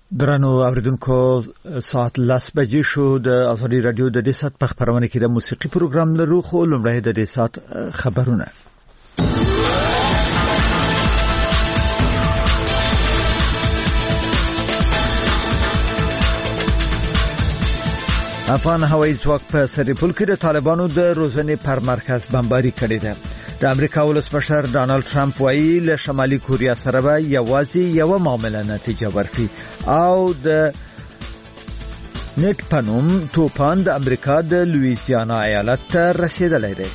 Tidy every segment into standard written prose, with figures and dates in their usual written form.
درنو اوریدونکو ساعت 10 بجې شو د ازادي رادیو د دې سات په خبرونه کې د موسیقي پروګرام لرو خو لمړی د دې سات خبرونه. افغان هوایي ځواک په سرپل کې د طالبانو د روزنې پر مرکز بمباري کړې ده. د امریکا ولسمشر ډانلډ ټرمپ وایي له شمالي کوریا سره به یوازې یو معامله نتیجه ورکړي او د نټ پنوم توپان د امریکا د لویزیانا ایالت ته رسیدلی دی.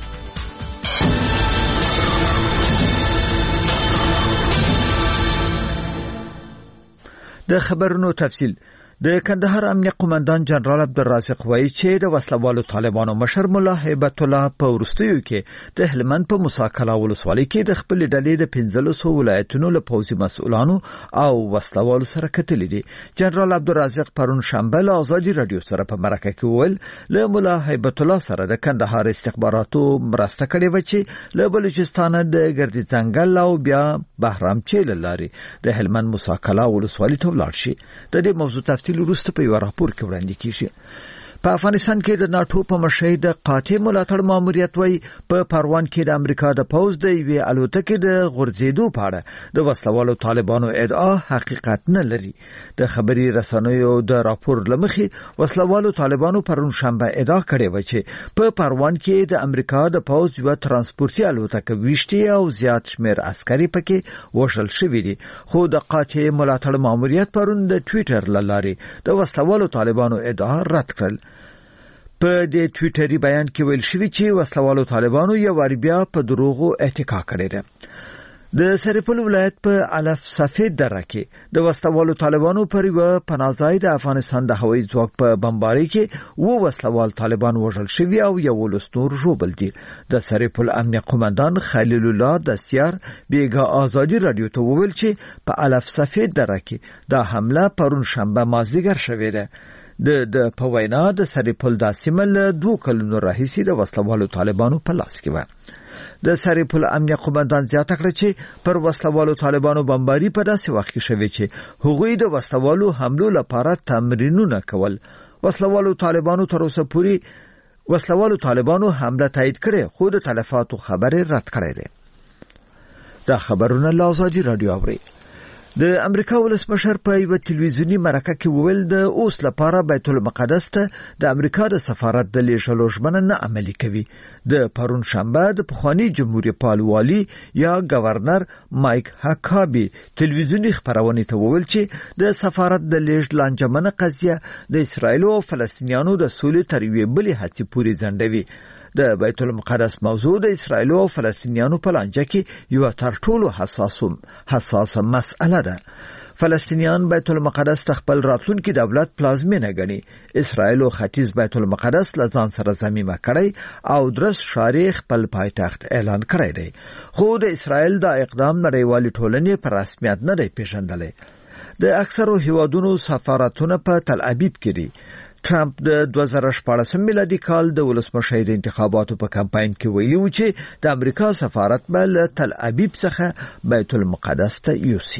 د خبرونو تفصیل. د کندهار امنیه قومندان جنرال عبدالرازق وایي چې د وسلوالو طالبانو مشر مولا هیبت الله په ورستیو کې د هلمند په موساکلا ولسوالۍ کې د خپل ډلې د 15 ولایتونو له پوځي مسؤلانو او وسلوالو سره کتلې دي. جنرال عبدالرازق پرون شنبه له ازادي رادیو سره په مرکه کې وویل له مولا هیبت الله سره د کندهار استخباراتو مرسته کړې و چې له بلوچستان د ګردی ځنګل او بیا بهرام چیل لاري د هلمند موساکلا ولسوالۍ ته ولاړ شي. د دې موضوع وروسته په یو راپور کې وړاندې کیږي. په افغانستان کې د ناتو په مشرۍ د قاطع ملاتړ ماموریت وای په پروان کې د امریکا د پوز د یوې الوتکې د غورځېدو په اړه د وسلوالو طالبانو ادعا حقیقت نه لري. د خبري رسنیو د راپور لمخې وسلوالو طالبانو پرون شنبه ادعا کړې و چې په پروان کې د امریکا د پوز یو ترانسپورتي الوتکه ویشتي او زیات شمیر عسکري پکې وژل شوی دي. خو د قاطع ملاتړ ماموریت پرون د ټوئیټر لاري د وسلوالو طالبانو ادعا رد کړل. په دې ټوئیټري بیان کې ویل شوی چې وسلوالو طالبانو یو وار بیا په دروغو اتکا کړی دی. د سرپل ولایت په علف سفید دره کې د وسلوالو طالبانو پر یو پناهځای د افغانستان د هوایي ځواک په بمبارۍ کې وسلوال طالبان وژل شوی او یو لستور ژوبل دي. د سرپل امنیه قومندان خلیل الله دستیار بیګا ازادي رادیو ته وویل چې په علف سفید دره کې دا حمله پرون شنبه مازدیګر شوې ده. د پوینا د سرپل د سیمل 2 کلونو راهیسي د وسلوالو طالبانو په لاس کې و. د سرپل امنیه قومندان زیاته کړ چې پر وسلوالو طالبانو بمباري په داسې وخت کې شوې چې هغوی د وسلوالو حملو لپاره تمرینونه کول. وسلوالو طالبانو تر اوسه پورې حمله تایید کړې خو د تلفاتو خبره رد کړې ده. دا خبرونه له ازادي رادیو اوري. د امریکا ولسمشر په یو ټلویزیونی مرکه کې وویل د اوس لپاره بیت المقدس ته د امریکا د سفارت د لیږلو ژمنه نه عملي کوي. د پرون شنبه د پخوانی جمهوریت پال والی یا گورنر مایک هاکابي ټلویزیونی خبرونه ته وویل چې د سفارت د لیږد لانجمنه قضیه د اسرایل او فلسطینیانو د سولې تر یوې بلې هڅې پورې ځنډوي. د بیت المقدس موضوع د اسرایل او فلسطینیانو په لانجه کې یو تر ټولو حساسه مسأله ده. فلسطینیان بیت المقدس خپل راتلونکي دولت پلازمینه ګڼي. اسرایل او ختیځ بیت المقدس له ځان سره ضمیمه کړی او درس شارع خپل پایتخت اعلان کړی دی. خو د اسرایل د اقدام نړیوالې ټولنې په رسمیت نه دی پیژندلی. د اکثرو هیوادونو سفارتونه په تل ابیب کې دي. ټرمپ د 2014 میلادي کال د ولسمشر د انتخاباتو په کمپاین کې ویلي و چې د امریکا سفارت به له تل ابیب څخه بیت المقدس ته یوسي.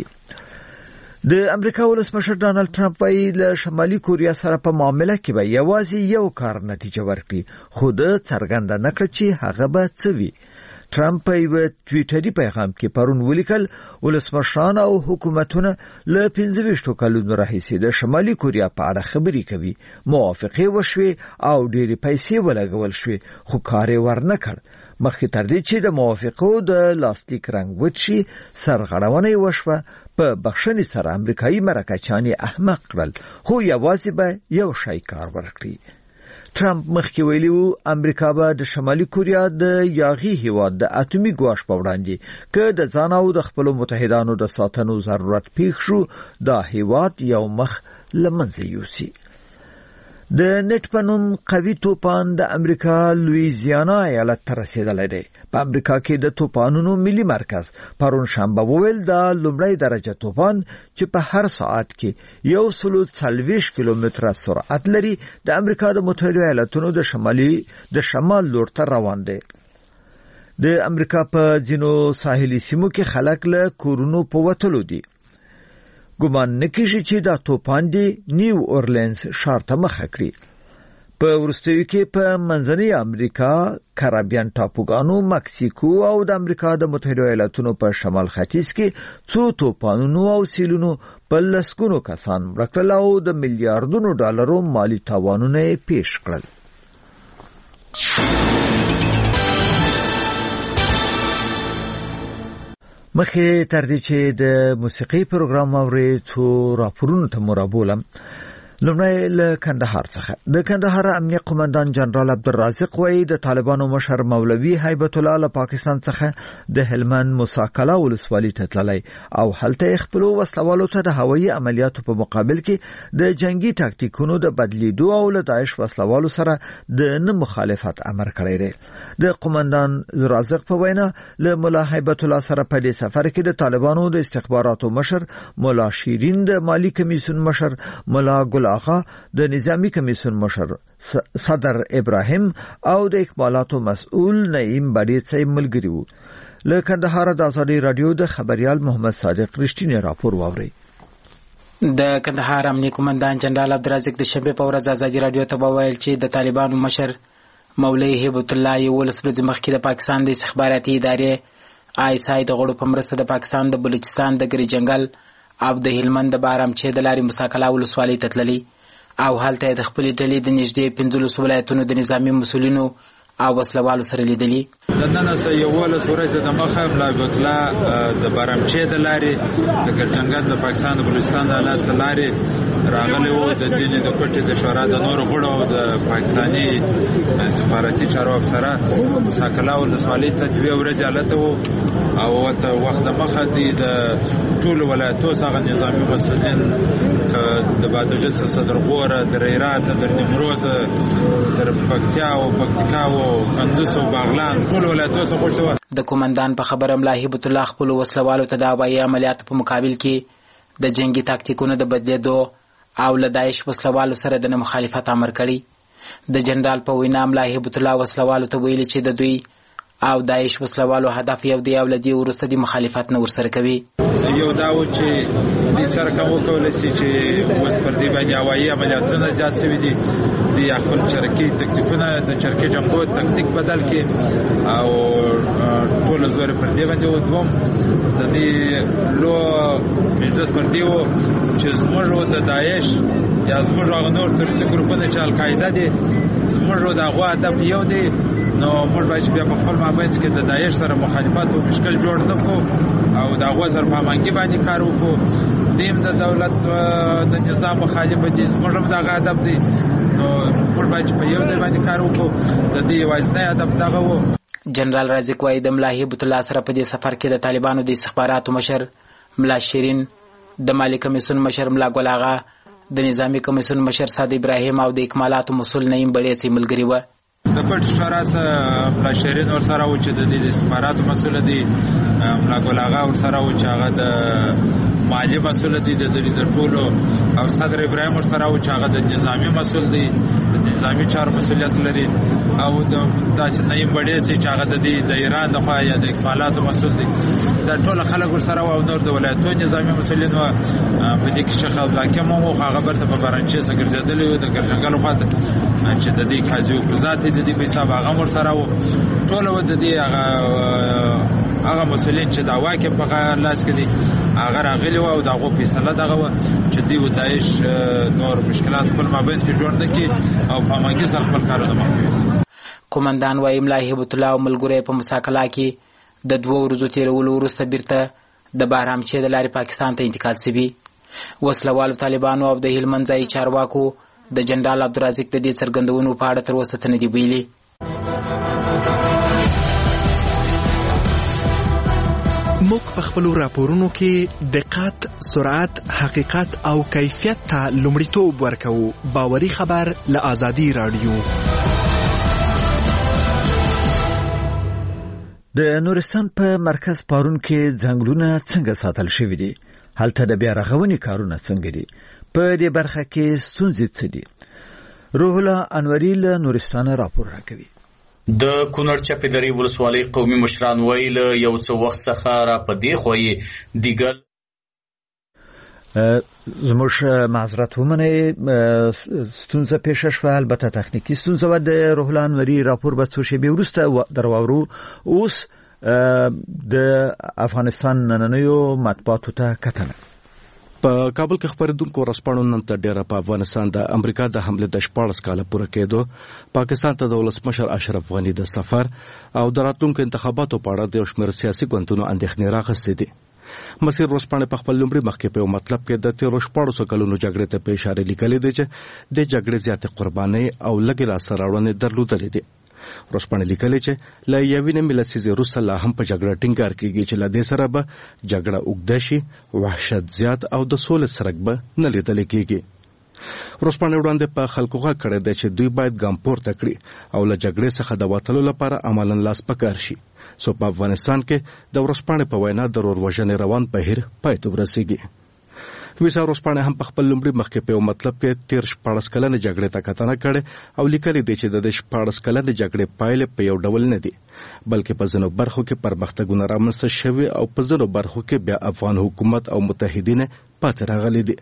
د امریکا ولسمشر ډانلډ ټرمپ وایي له شمالي کوریا سره په معامله کې به یوازې یو کار نتیجه ورکړي خو د څرګنده نکړه چې هغه به څه وي. ټرمپ په یو ټوئیټري پیغام کې پرون ولیکل ولسمشران او حکومتونه له 15 کلونو راهیسې د شمالي کوریا په اړه خبرې کوي. موافقه وشوي او ډېری پیسې ولګول شوې خو کار یې ورنکړ. مخکې تر دې چې د موافقو د لاسلیک رنګ وچی سرغړونه وشوه په بخښنې سره امریکایي مرکچیان احمق کړل خو یوازې به یو شی کار ورکړي. ټرمپ مخکې ویلي و امریکا به د شمالي کوریا د یاغي هیواد د اټومي ګواښ په وړاندې که د ځان او د خپل متحدانو د ساتنو ضرورت پیښ شو دا هیواد یو مخ لمنځه یوسي. د نټ پنوم قوي توپان د امریکا لویزیانا ایالت ته رسیدلی دی. په امریکا کې د توپانونو ملي مرکز پرون شنبه وویل دا لومړی درجه توپان چې په هر ساعت کې 140 کیلومتره سرعت لري د امریکا د متحده ایالاتونو د شمال لور ته روان دی. د امریکا په ځینو ساحلي سیمو کې خلک له کورونو په وتلو دي. ګمان نه کیږي چې دا توپان دی نیو اورلینز ښار ته مخه کړي. په وروستیو کې په منځنۍ امریکا، کارابین ټاپوګانو، مکسیکو او د امریکا د متحده ایالاتونو په شمال ختیځ کې څو توپانونو او سیلونو په لسګونو کسان مړه کړل او د میلیارډونو ډالرو مالی تاوانونه پیښ کړل. مخه تر دې چې د موسیقي پروګرام اوري څو راپورونو ته مرابولم. لومړی له کندهار څخه د کندهار امنیه قومندان جنرال عبدالرازق وایي د طالبانو مشر مولوي هیبت الله له پاکستان څخه د هلمند موساکلا ولسوالۍ ته تللی او هلته خپل وسلوالو ته د هوایي عملیاتو په مقابل کې د جنگي تاکتیکونو د بدلیدو او له داعش وسلوالو سره د نه مخالفت امر کړی دی. د قومندان رازق په وینا له مولا هیبت الله سره په دې سفر کې د طالبانو د استخباراتو مشر مولا شیرین، د مالی کمیسیون مشر مولا آغا، د نظامی کمیسیون مشر صدر ابراهیم او د اکمالاتو مسؤل نعیم بډیڅ ملګری وو. له کندهار د ازادي رادیو د خبريال محمد صادق رښتینی راپور واوري. د کندهار امنیه قومندان جنرال عبدالرازق د شنبه په ورځ ازادي رادیو ته وویل چې د طالبانو مشر مولوي هیبت الله یو ولس ورځ مخکې د پاکستان د استخباراتي ادارې ISI د غړو په مرسته د پاکستان د بلوچستان د ګری جنگل او د هلمند د بارامچې د لارې موساکلا ولسوالۍ ته تللی او هلته د خپلې ډلې د نږدې 15 ولایتونو د نظامي مسؤلینو او وسلوالو سره لیدلی. د نن سه یو ولس ورځ د مخه بلابطلا د بارامچې د لارې د ګرجنګل د پاکستان د بلوچستان د لارې راغلی وو. د ځینې د کوټې د شورا د نورو غړو او د پاکستاني سفارتي چارواکو سره موساکلا ولسوالۍ ته دوه ورځې حالت وو او ورته وخت د مخه د ټول ولایتو څخه نظامي مسؤلین د بادغیس، صدرغوره، د ریرات، د نیمروز، د پکتیا او پکتیکا او کندوز او باغلان ټول ولایتو څخه وشو. د قومندان په خبره ملا هیبت الله خپل وسلوالو ته د هوایي عملیاتو په مقابل کې د جنگي تاکتیکونو د بدلیدو او له داعش وسلوالو سره د نه مخالفت امر کړی. د جنرال په وینا ملا هیبت الله وسلوالو ته ویلي چې د دوی او داعش وسلوالو هدف یو دی او لدی ورسته د مخالفت نه ورسره کوي. یو داو چې د چرکه وکول شي چې وس پر دی باندې هوایي عملیاتونه زیات شوي دي. د خپل چرکی تکتیکونه د چرکی جنگو تکتیک بدل کې او ټول زور پر دی باندې ودوم د دې لو مجلس پر دیو چې زموږ د داعش یا زموږ غنور ترڅ ګروپونه چې القاعده دي زموږ د هغه هدف یو دی. نو موږ باید بیا په خپل مابین کې د داعش سره مخالفت او مشکل جوړ نکړو او د هغه سره په مانګي باندې کار وکړو. دیم د دولت د نظام مخالف دي، زموږ د هدف دی. نو موږ باید په یو ځای باندې کار وکړو. د دې واسطه هدف دغه وو. جنرال رازق وایي د ملا هیبت الله سره په دې سفر کې د طالبانو د استخباراتو مشر ملا شیرین، د مالی کمیسیون مشر ملا ګل آغا، د نظامی کمیسیون مشر صاد ابراهیم او د اکمالاتو مسؤل نعیم بډیڅ ملګری و. د کوټ شورا سره ملا شیرین ور سره و چې د استخباراتو مسؤل دی، ملا ګل آغا ور سره و چې هغه د مالی مسؤل دی د ټولو، او صدر ابراهیم ور سره و چې هغه د نظامی مسؤل دی، د نظامی چارو مسؤلیت لري، او د داسې نعیم بډیڅ چې هغه د ایران د خوا یا د اکمالاتو مسؤل دی. دا ټول خلک ور سره و او نور د ولایتو نظامی مسؤلین و. په دې کې شیخ عبدالحکیم هم هغه برته په بارانچې سره ګرځېدلی و د ګرجنګل خواته چې د دې قاضي او قضات د دې په حساب هغه ور سره و. ټول و د دې هغه مسؤلین چې دا واکه په لاس کې دي هغه راغلي و او دغه فیصله دغه و چې دی و داعش نور مشکلات خپل مابین کې جوړ نه کی او په مانګي سره خپل کارونه مخکې. قومندان وايي ملا هیبت الله او ملګری په مساکلا کې د 2 ورځو تیرولو وروسته بیرته د بارامچې د لارې پاکستان ته انتقال شوی. وسلوالو طالبانو او د هلمند ځای چارواکو د جنرال عبدالرازق د دې څرګندونو په اړه تر اوسه څه نه دي ویلي. موږ په خپل راپورونو کې دقت، سرعت، حقیقت او کیفیت ته لومړیتوب ورکوو. باوري خبر له آزادي رادیو. د نورستان په مرکز پارون کې ځنګلونه څنګه ساتل شوي دي؟ هلته د بیا رغونې کارونه څنګه دي؟ په دې برخه کې ستونزې څه دي؟ روح الله انوري له نورستان راپور راکوي. د کونړ چپیدرې ولسوالۍ قومي مشران ویل یو څه وخت څخه را پدې خوې دیګل زموږ معذرت ومنئ ستونزه پیښه شوه البته تخنیکی ستونزه و د روح الله انوري راپور به څو شېبې وروسته درواورو. اوس د افغانستان نننیو مطبوعاتو ته کتنه. په کابل کې خبرېدونکو ورځپاڼو نن تر ډیره په افغانستان د امریکا د حمله د 14 کاله پوره کېدو، پاکستان ته د ولسمشر اشرف غني د سفر او د راتلونکو انتخاباتو په اړه د شمېر سیاسي ګوندونو اندېښنې راغستې دي. مسیر ورځپاڼه په خپل لومړي مخکې په مطلب کې د 14 کلونو جګړې ته په اشاره لیکلې ده چې د جګړې زیاتې قربانۍ او لږې لاسته راوړنې درلودلې دي. ورځپاڼه لیکلې چې له یوې نیمې لسیزې وروسته لا هم په جګړه ټینګار کېږي چې له دې سره به جګړه اوږده شي، وحشت زیات او د سولې سرک به نه لیدل کېږي. ورځپاڼه وړاندې په خلکو غږ کړی دی چې دوی باید ګام پورته کړي او له جګړې څخه د وتلو لپاره عملاً لاس پکار شي. سو په افغانستان کې د ورځپاڼې په وینا د وژنې روان بهیر پای ته ورسیږي. ویسا ورځپاڼه هم په خپل لومړي مخکې په مطلب کې 14 کلنې جګړې ته کتنه کړې او لیکلي دی چې د 14 کلنې جګړې پایلې په یو ډول نه دي، بلکې په ځینو برخو کې پرمختګونه رامنځته شوي او په ځینو برخو کې بیا افغان حکومت او متحدین پاتې راغلي دي.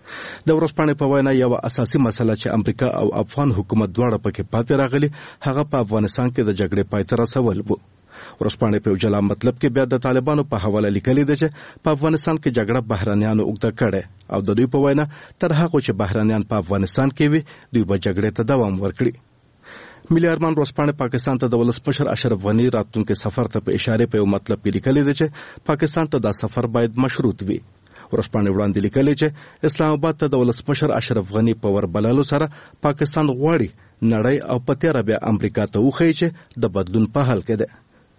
د ورځپاڼې په وینا یو اساسي مسله چې امریکا او افغان حکومت دواړه پکې پاتې راغلي هغه په افغانستان کې د جګړې پای ته رسول وو. ورځپاڼې په جلا مطلب کې بیا د طالبانو په حواله لیکلي ده چې په افغانستان کې جګړه بهرانيانو اوږده کړې او د دوی په وینا تر هغه چې بهرانيان په افغانستان کې وي دوی به جګړې ته دوام ورکړي. ملي ارمان ورځپاڼه پاکستان ته د ولسمشر اشرف غني راتلونکي سفر ته په اشاره په مطلب کې لیکلي ده چې پاکستان ته دا سفر باید مشروط وي. ورځپاڼه وړاندې لیکلي چې اسلام آباد ته د ولسمشر اشرف غني په وربللو سره پاکستان غواړي نړۍ او په تیر بیا امریکا ته وخی چې د بدلون په حال کې ده.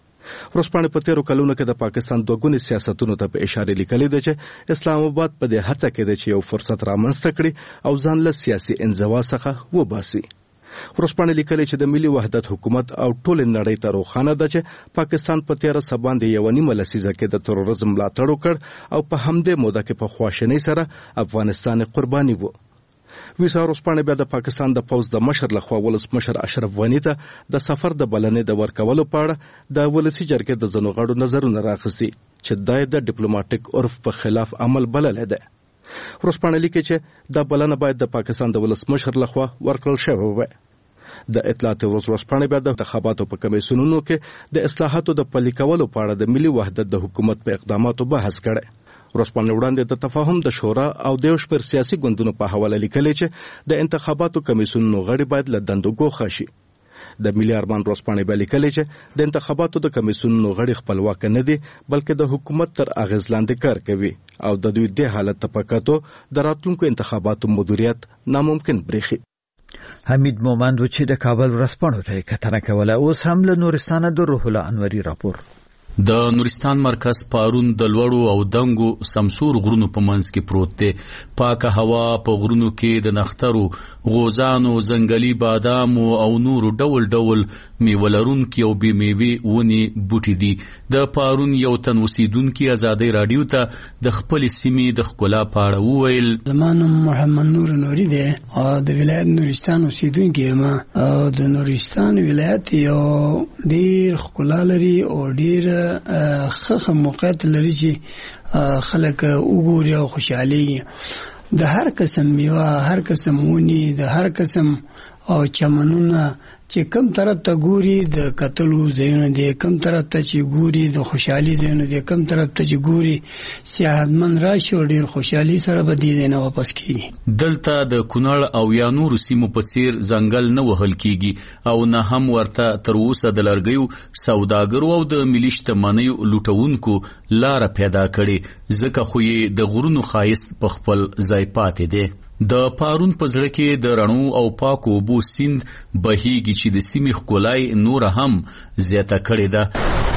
ورځپاڼه په 13 کلونو کې د پاکستان دوګونی سیاستونو ته په اشاره لیکلي ده چې اسلام آباد په دې هڅه کې ده چې یو فرصت رامنځته کړي او ځان له سیاسي انزوا څخه وباسي. ورځپاڼه لیکلي چې د ملي وحدت حکومت او ټول نړۍ ته روښانه ده چې پاکستان په 13 باندې یو نیمه لسیزه کې د تروریزم ملاتړ وکړ او په همدې موده کې په خواشنۍ سره افغانستان قرباني وو. ویسا ورځپاڼه بیا د پاکستان د پوز د مشر لخوا ولسمشر اشرف غني ته د سفر د بلنې د ورکولو په اړه د ولسی جرګې د ځینو غړو نظرونه راخستي چې د ډیپلوماټیک عرف په خلاف عمل بلل ده. ورځپاڼه لیکي چې د بلنه باید د پاکستان د ولسمشر لخوا ورکړل شوی وي. د اطلاعات ورځپاڼه بیا د انتخاباتو په کمیسیونونو کې د اصلاحاتو د پلي کولو په اړه د ملي وحدت د حکومت په اقداماتو بحث کړي. ورځپاڼه وړاندې د تفاهم د شورا او د یو شمېر سیاسي ګوندونو په حواله لیکلي چې د انتخاباتو کمیسیونونو غړي باید له دندو ګوښه شي. د ملي ارمان ورځپاڼه بیا لیکلي چې د انتخاباتو د کمیسیونونو غړي خپلواک نه دي بلکې د حکومت تر اغیز لاندې کار کوي او د دوی د حالت ته پکاتو د راتلونکو انتخاباتو مدیریت ناممکن بریښي. حمید مومند چې د کابل ورځپاڼو ته کتنه کوله. اوس هم له نورستانه د روح الله انوري راپور. د نورستان مرکز پارون د لوړو او دنګو سمسور غرونو په منځ کې پروت دی. پاکه هوا په غرونو کې د نخترو، غوزانو، ځنګلي بادامو او نورو ډول ډول میوه لرونکي او بې میوې ونې بوټي دي. د پارون یو تن اوسیدونکي ازادۍ راډیو ته د خپلې سیمې د ښکلا په اړه وویل. زما نوم محمد نور نوري دی او د ولایت نورستان اوسیدونکی یم. د نورستان ولایت یو ډېر ښکلا لري او ډېر ښه موقعیت لري چې خلک وګوري او خوشحالي. د هر قسم میوه، هر قسم ونې، د هر قسم او چمنونه چې کم طرف ته ګوري د قتلو ځایونه دي، کم طرف ته چې ګوري د خوشحالي ځایونه دي، کم طرف ته چې ګوري سیاحتمن راشي او ډېر خوشحالي سره به دې نه واپس کیږي. دلته د کونړ او یا نورو سیمو په څیر ځنګل نه وهل کیږي او نه هم ورته تر اوسه د لرګیو سوداګرو او د ملي شتمنیو لوټونکو لاره پیدا کړي، ځکه خو یې د غرونو ښایست په خپل ځای پاتې دی. د پارون په زړه کې د رڼو او پاکو اوبو سیند بهیږي چې د سیمې ښکلای نوره هم زیاته کړې ده.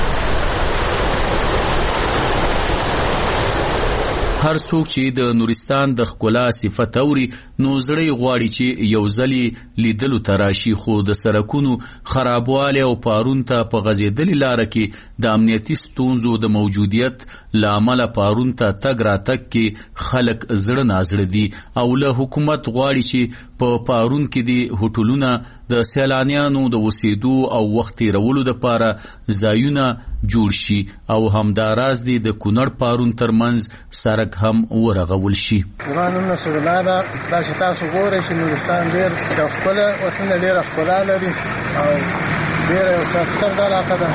هر څوک چې د نورستان د ښکلا صفت اوري نو زړه یې غواړي چې یو ځلې لیدلو ته راشي، خو د سړکونو خرابوالی او پارون ته په غځېدلې لاره کې د امنیتي ستونزو د موجودیت له امله پارون ته تګ راتګ کې خلک زړه نازړه دي او له حکومت غواړي چې په پارون کې د هوټلونه د سیلانیانو د اوسېدو او وخت تېرولو دپاره ځایونه جوړ شي او همداراز دی د کونړ پارون ترمنځ سړک هم ورغول شي. زما نوم نصر الله ده. دا چې تاسو ګورئ چې نورستان ډېر د ښکله وطنونه ډېره ښکلا لري او ډېره یو سرسبزه علاقه ده.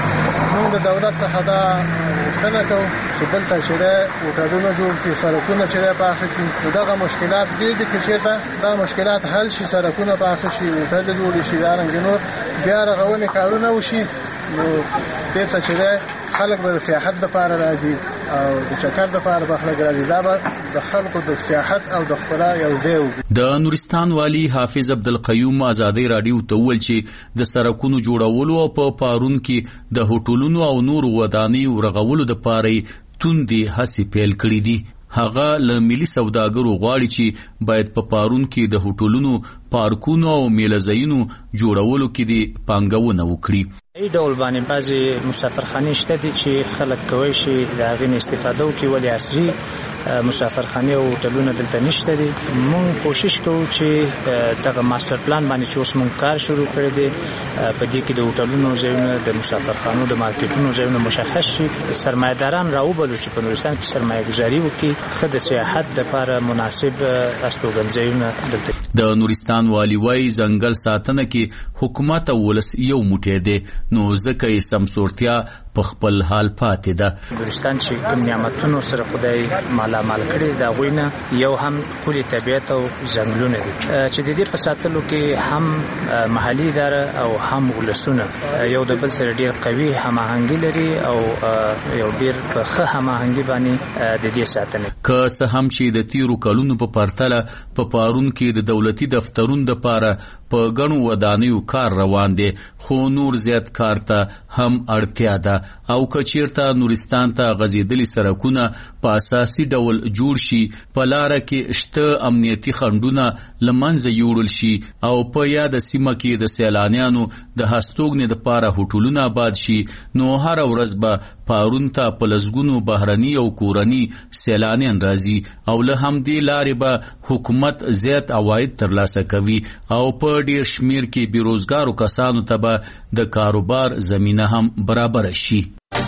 موږ د دولت څخه دا غوښتنه کوو چې دلته چې دی هوټلونه جوړ کړي، سړکونه چې دی پاخه کړي. نو دغه مشکلات ډېر دي، که چېرته دا مشکلات حل شي، سړکونه پاخه شي، هوټل جوړې شي، دارنګې نور بیا رغونې کارونه وشي، نو بیرته چې دی خلک به د سیاحت دپاره راځي او د چکر دپاره به خلک راځي. دا به د خلکو د سیاحت او د ښکلا یو ځای وګړي. د نورستان والی حافظ عبدالقیوم ازادۍ راډیو ته وویل چې د سړکونو جوړولو او په پارون کې د هوټلونو او نورو ودانیو رغولو دپاره توندې هڅې پیل کړي دي. هغه له ملي سوداګرو غواړي چې باید په پارون کې د هوټلونو، پارکونو او میله ځایونو جوړولو کې د پانګونه وکړي. ای ډول باندې بعضې مسافرخانې شته دي چې خلک کولی شي د هغې نه استفاده وکړي، ولې عصري مسافرخانې او هوټلونه دلته نشته دي. مونږ کوشش کوو چې دغه ماستر پلان باندې چې اوس مونږ کار شروع کړی دی، په دې کې د هوټلونو ځایونه، د مسافرخانو، د مارکیټونو ځایونه مشخص شي. سرمایه‌داران راوبلو چې په نورستان کې سرمایه ګذاري وکړي، ښه د سیاحت دپاره مناسب استوګنځایونه دلته. د نورستان والي وایي ځنګل ساتنه کې حکومت او ولس یو موټی دی، نو ځکه یې سمسورتیا په خپل حال پاتې ده. نورستان چې کوم نعمتونو سره خدای مالامال کړي، د هغوی نه یو هم ښکلي طبیعت او ځنګلونه دي چې د دې په ساتلو کې هم محلي اداره او هم ولسونه یو د بل سره ډېر قوي هماهنګي لري او یو ډېر په ښه هماهنګي باندې د دې ساتنه. که څه هم چې د تیرو کلونو په پرتله په پارون کې د دولتي دفترونو دپاره په ګڼو ودانیو کار روان دی، خو نور زیات کار ته هم اړتیا ده او که چیرته نورستان ته غځېدلي سړکونه په اساسي ډول جوړ شي، په لاره کې شته امنیتي خنډونه له منځه یوړل شي او په یاده سیمه کې د سیلانیانو د هستوګنې دپاره هوټلونه آباد شي، نو هره ورځ به پارون ته په لسګونو بهرني او کورني سیلانیان راځي او له همدې لارې به حکومت زیات عواید ترلاسه کوي او په ډیر شمیر کې بیروزګارو کسانو ته به د کاروبار زمینه هم برابر شي.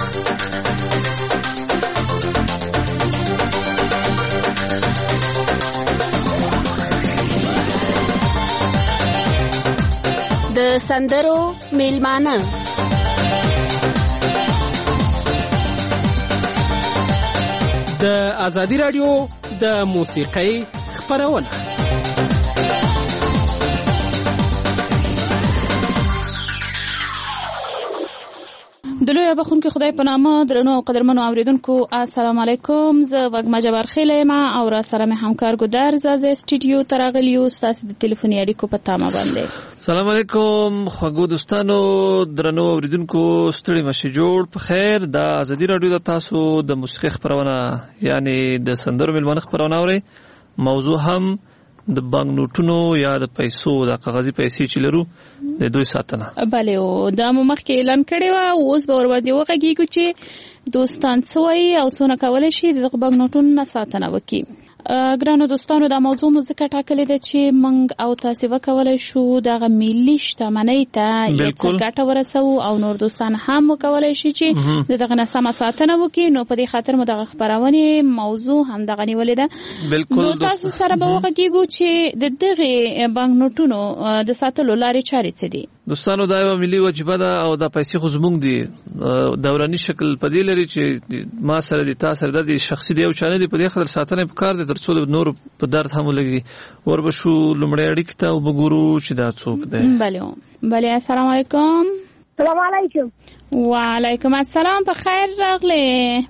د سندرو میلمانه د ازادي راډیو د موسیقۍ خپرونه. د لوی بخونکو خدای په نامه درنو او قدرمنو اوریدونکو السلام علیکم. زه وګما جبار خیله ما او را سره مې همکار ګودر زازه سټوډیو ترغلیو تاسو د ټلیفوني اړیکو په تمه باندې. سلام علیکم خوږو دوستانو درنو اوریدونکو ستړي مشه جوړ په خیر. د ازادي رادیو د تاسو د موسیقي خبرونه یعنی د سندرو ملمنه خبرونه اوري. موضوع هم د بانک نوټونو یا د پیسو د کاغذي پیسې چې لرو د دوی ساتنه. بله او دا مخکې اعلان کړی و، اوس به ور باندې وغږیږو چې دوستان څوي او څونه کولای شي د بانک نوټونو نه ساتنه وکړي. ګرانو دوستانو دا موضوع مو ځکه ټاکلې ده چې موږ او تاسو وکولای شو دغه ملي شتمنۍ ته یو څه ګټه ورسو او نور دوستان هم وکولای شي چې دغه نه سم ساتنه وکړي. نو په دې خاطر مو دغه خبرونه موضوع هم دغه نیولې ده. بالکل نو تاسو سره به وغږیږو چې د دغه بانک نوټونو د ساتلو لارې چارې څه دي. دوستانو دا یو ملي وجیبه ده او دا پیسې خو زموږ دي، دوراني شکل په دې لري چې ما سره دي، تاسو سره دي، شخصي دی او چانه دي، په دې خاطر ساتنه په کار دي ترڅو نور په درد هم لګي. وربشو لمړی اړیکه ته وګورو چې دا څوک دی. بله السلام علیکم. السلام علیکم. وعلیکم السلام. په خیر راغلی.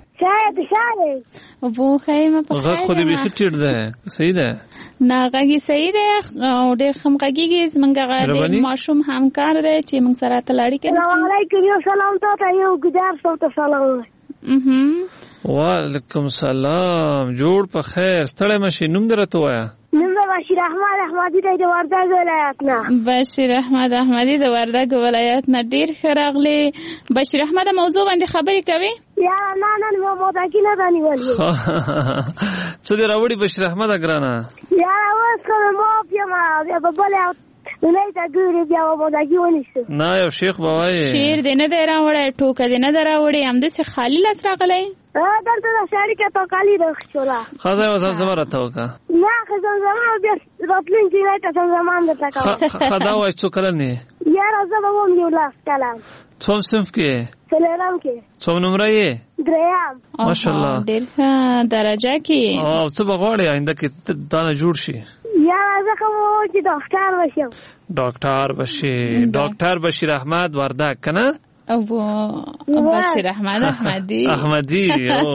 شاید وو خیمه په خیر. غږ خو دې بیخي ټیټ ده. صحیح ده؟ نه غږی صحیح ده او ډېر خم غږیږي. زمونږ غږ ماشوم همکار دی چې موږ سره تلاړی کوي. السلام علیکم. یو سلام ته یو ګدار ته سلام. وعلیکم السلام. جوړ په خیر. ستړی مشي. نوم درته وایا؟ نوم بشیر احمد احمدی دی د وردګ ولایت نه. بشیر احمد احمدی د وردګ ولایت نه. ډیر ښه راغلی بشیر احمد. موضوع باندې خبرې کوي؟ یا نه ما متکی نه دانیولې. څه دی راوړي بشیر احمد ګرانه؟ یا اوس کوم ما بیا په بل نه تا ګورې بیا وبدګي ونیسو نه یو شیخ بوای شیر دې نه دی راوړی ټوکه دې نه دی راوړی همداسې خالي لاس راغلی دلته د سړي کې تو کالي راخښوله ښځه یې زمزمه راته وکړه نه ښه زمزمه بیا راتلونکي ځای ته زمزمه هم درته کوم ښه دا وایي څو کلن یې یاره زه به وم 11 کلن څوم صنف کې څلورم کې څوم نمره یې دریم ماشاءالله ډېر ښه درجه کې او څه به غواړې آینده کې دا نه جوړ شي یاره زه خو چې ډاکټر بشم ډاکټر بشیر احمد وردک که نه بشیر احمد احمدی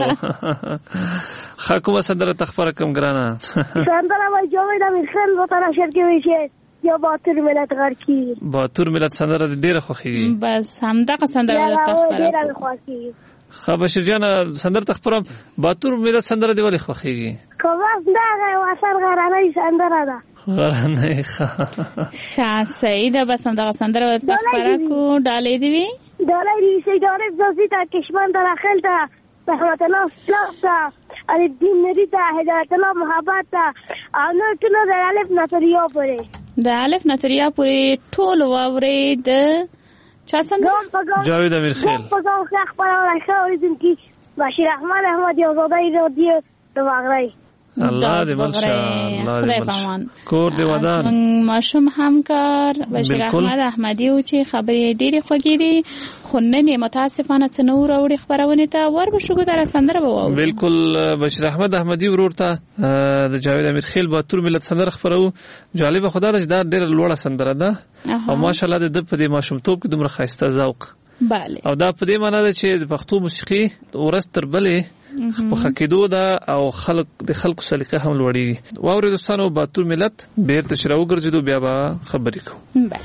ښه کومه سندره ته خپره کړم ګرانه سندره به جاوید امیرخیل به ته نشر کې ویشي یا باتور ملت غرکی باتور ملت سندره ډېره خوښېږي بس همدغه سندره به درته خپره ډېره خوښېږي ښه بشیر جانه سندره ته خپرم باتور ملت سندره دې ولې خوښېږي که بس دغه یو اثر غرنۍ سندره ده غرنۍ ښه صحیح ده بس همدغه سندره به درته خپره کړو ډالۍ دې وي ډالۍ ریسې جارب زازي ته کشمن ته راخل ته رحمت الله اسلام ته علي الدین نری ته هدایت الله محبت ته او نور ټولو د الف نصریا پورې د الف نصریا پورې ټول واورې د چا سندره جاوید امیرخیل په ځان خپل راخه اوریدونکي بشیر احمد یو زاده رادیو د واغړی الله دې ملشه کور دې ودان ماشوم همکار بشیر احمد احمدی او چې خبرې ډېرې خوږې دي خو نن یې متاسفانه څه نه وروړي خپرونې ته ور به شګو دره سندره به واورو بالکل بشیر احمد احمدی ورور ته د جاوید امیرخیل باتور ملت سندره خپرو جالبه خدا ده چې دا ډېره لوړه سندره ده او ماشاءالله د په دې ماشومتوب کې دومره ښایسته ذوق بله او دا په دې معنی ده چې د پښتو موسیقي ورځ تر بلې په ښه کېدو ده او د خلکو سلیقه هم لوړېږي واورئ دوستانو باتور ملت بېرته چې راوګرځېدو بیا به خبرې کوو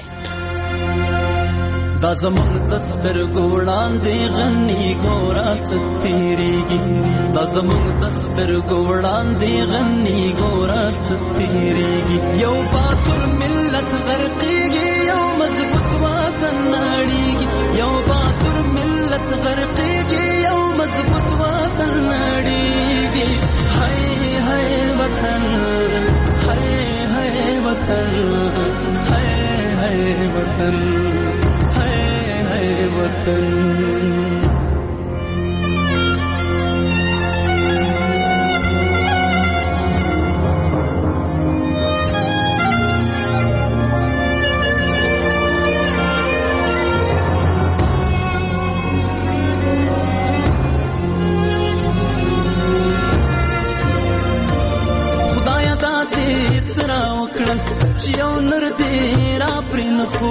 دا زمونږ د سترګو وړاندې غني ګوره څه تېرېږي دا زمونږ د سترګو وړاندې غني ګوره څه تېرېږي یو باتور ملت غرقېږي یو مضبوط وطن نړېږي یو باتور ملت غرقېږي یو مضبوط وطن نړېږي هی هی وطن هی هی وطن هی هی وطن وطن خدایا دا دې ترا وکړل چې یو نر دې را پرې نه خو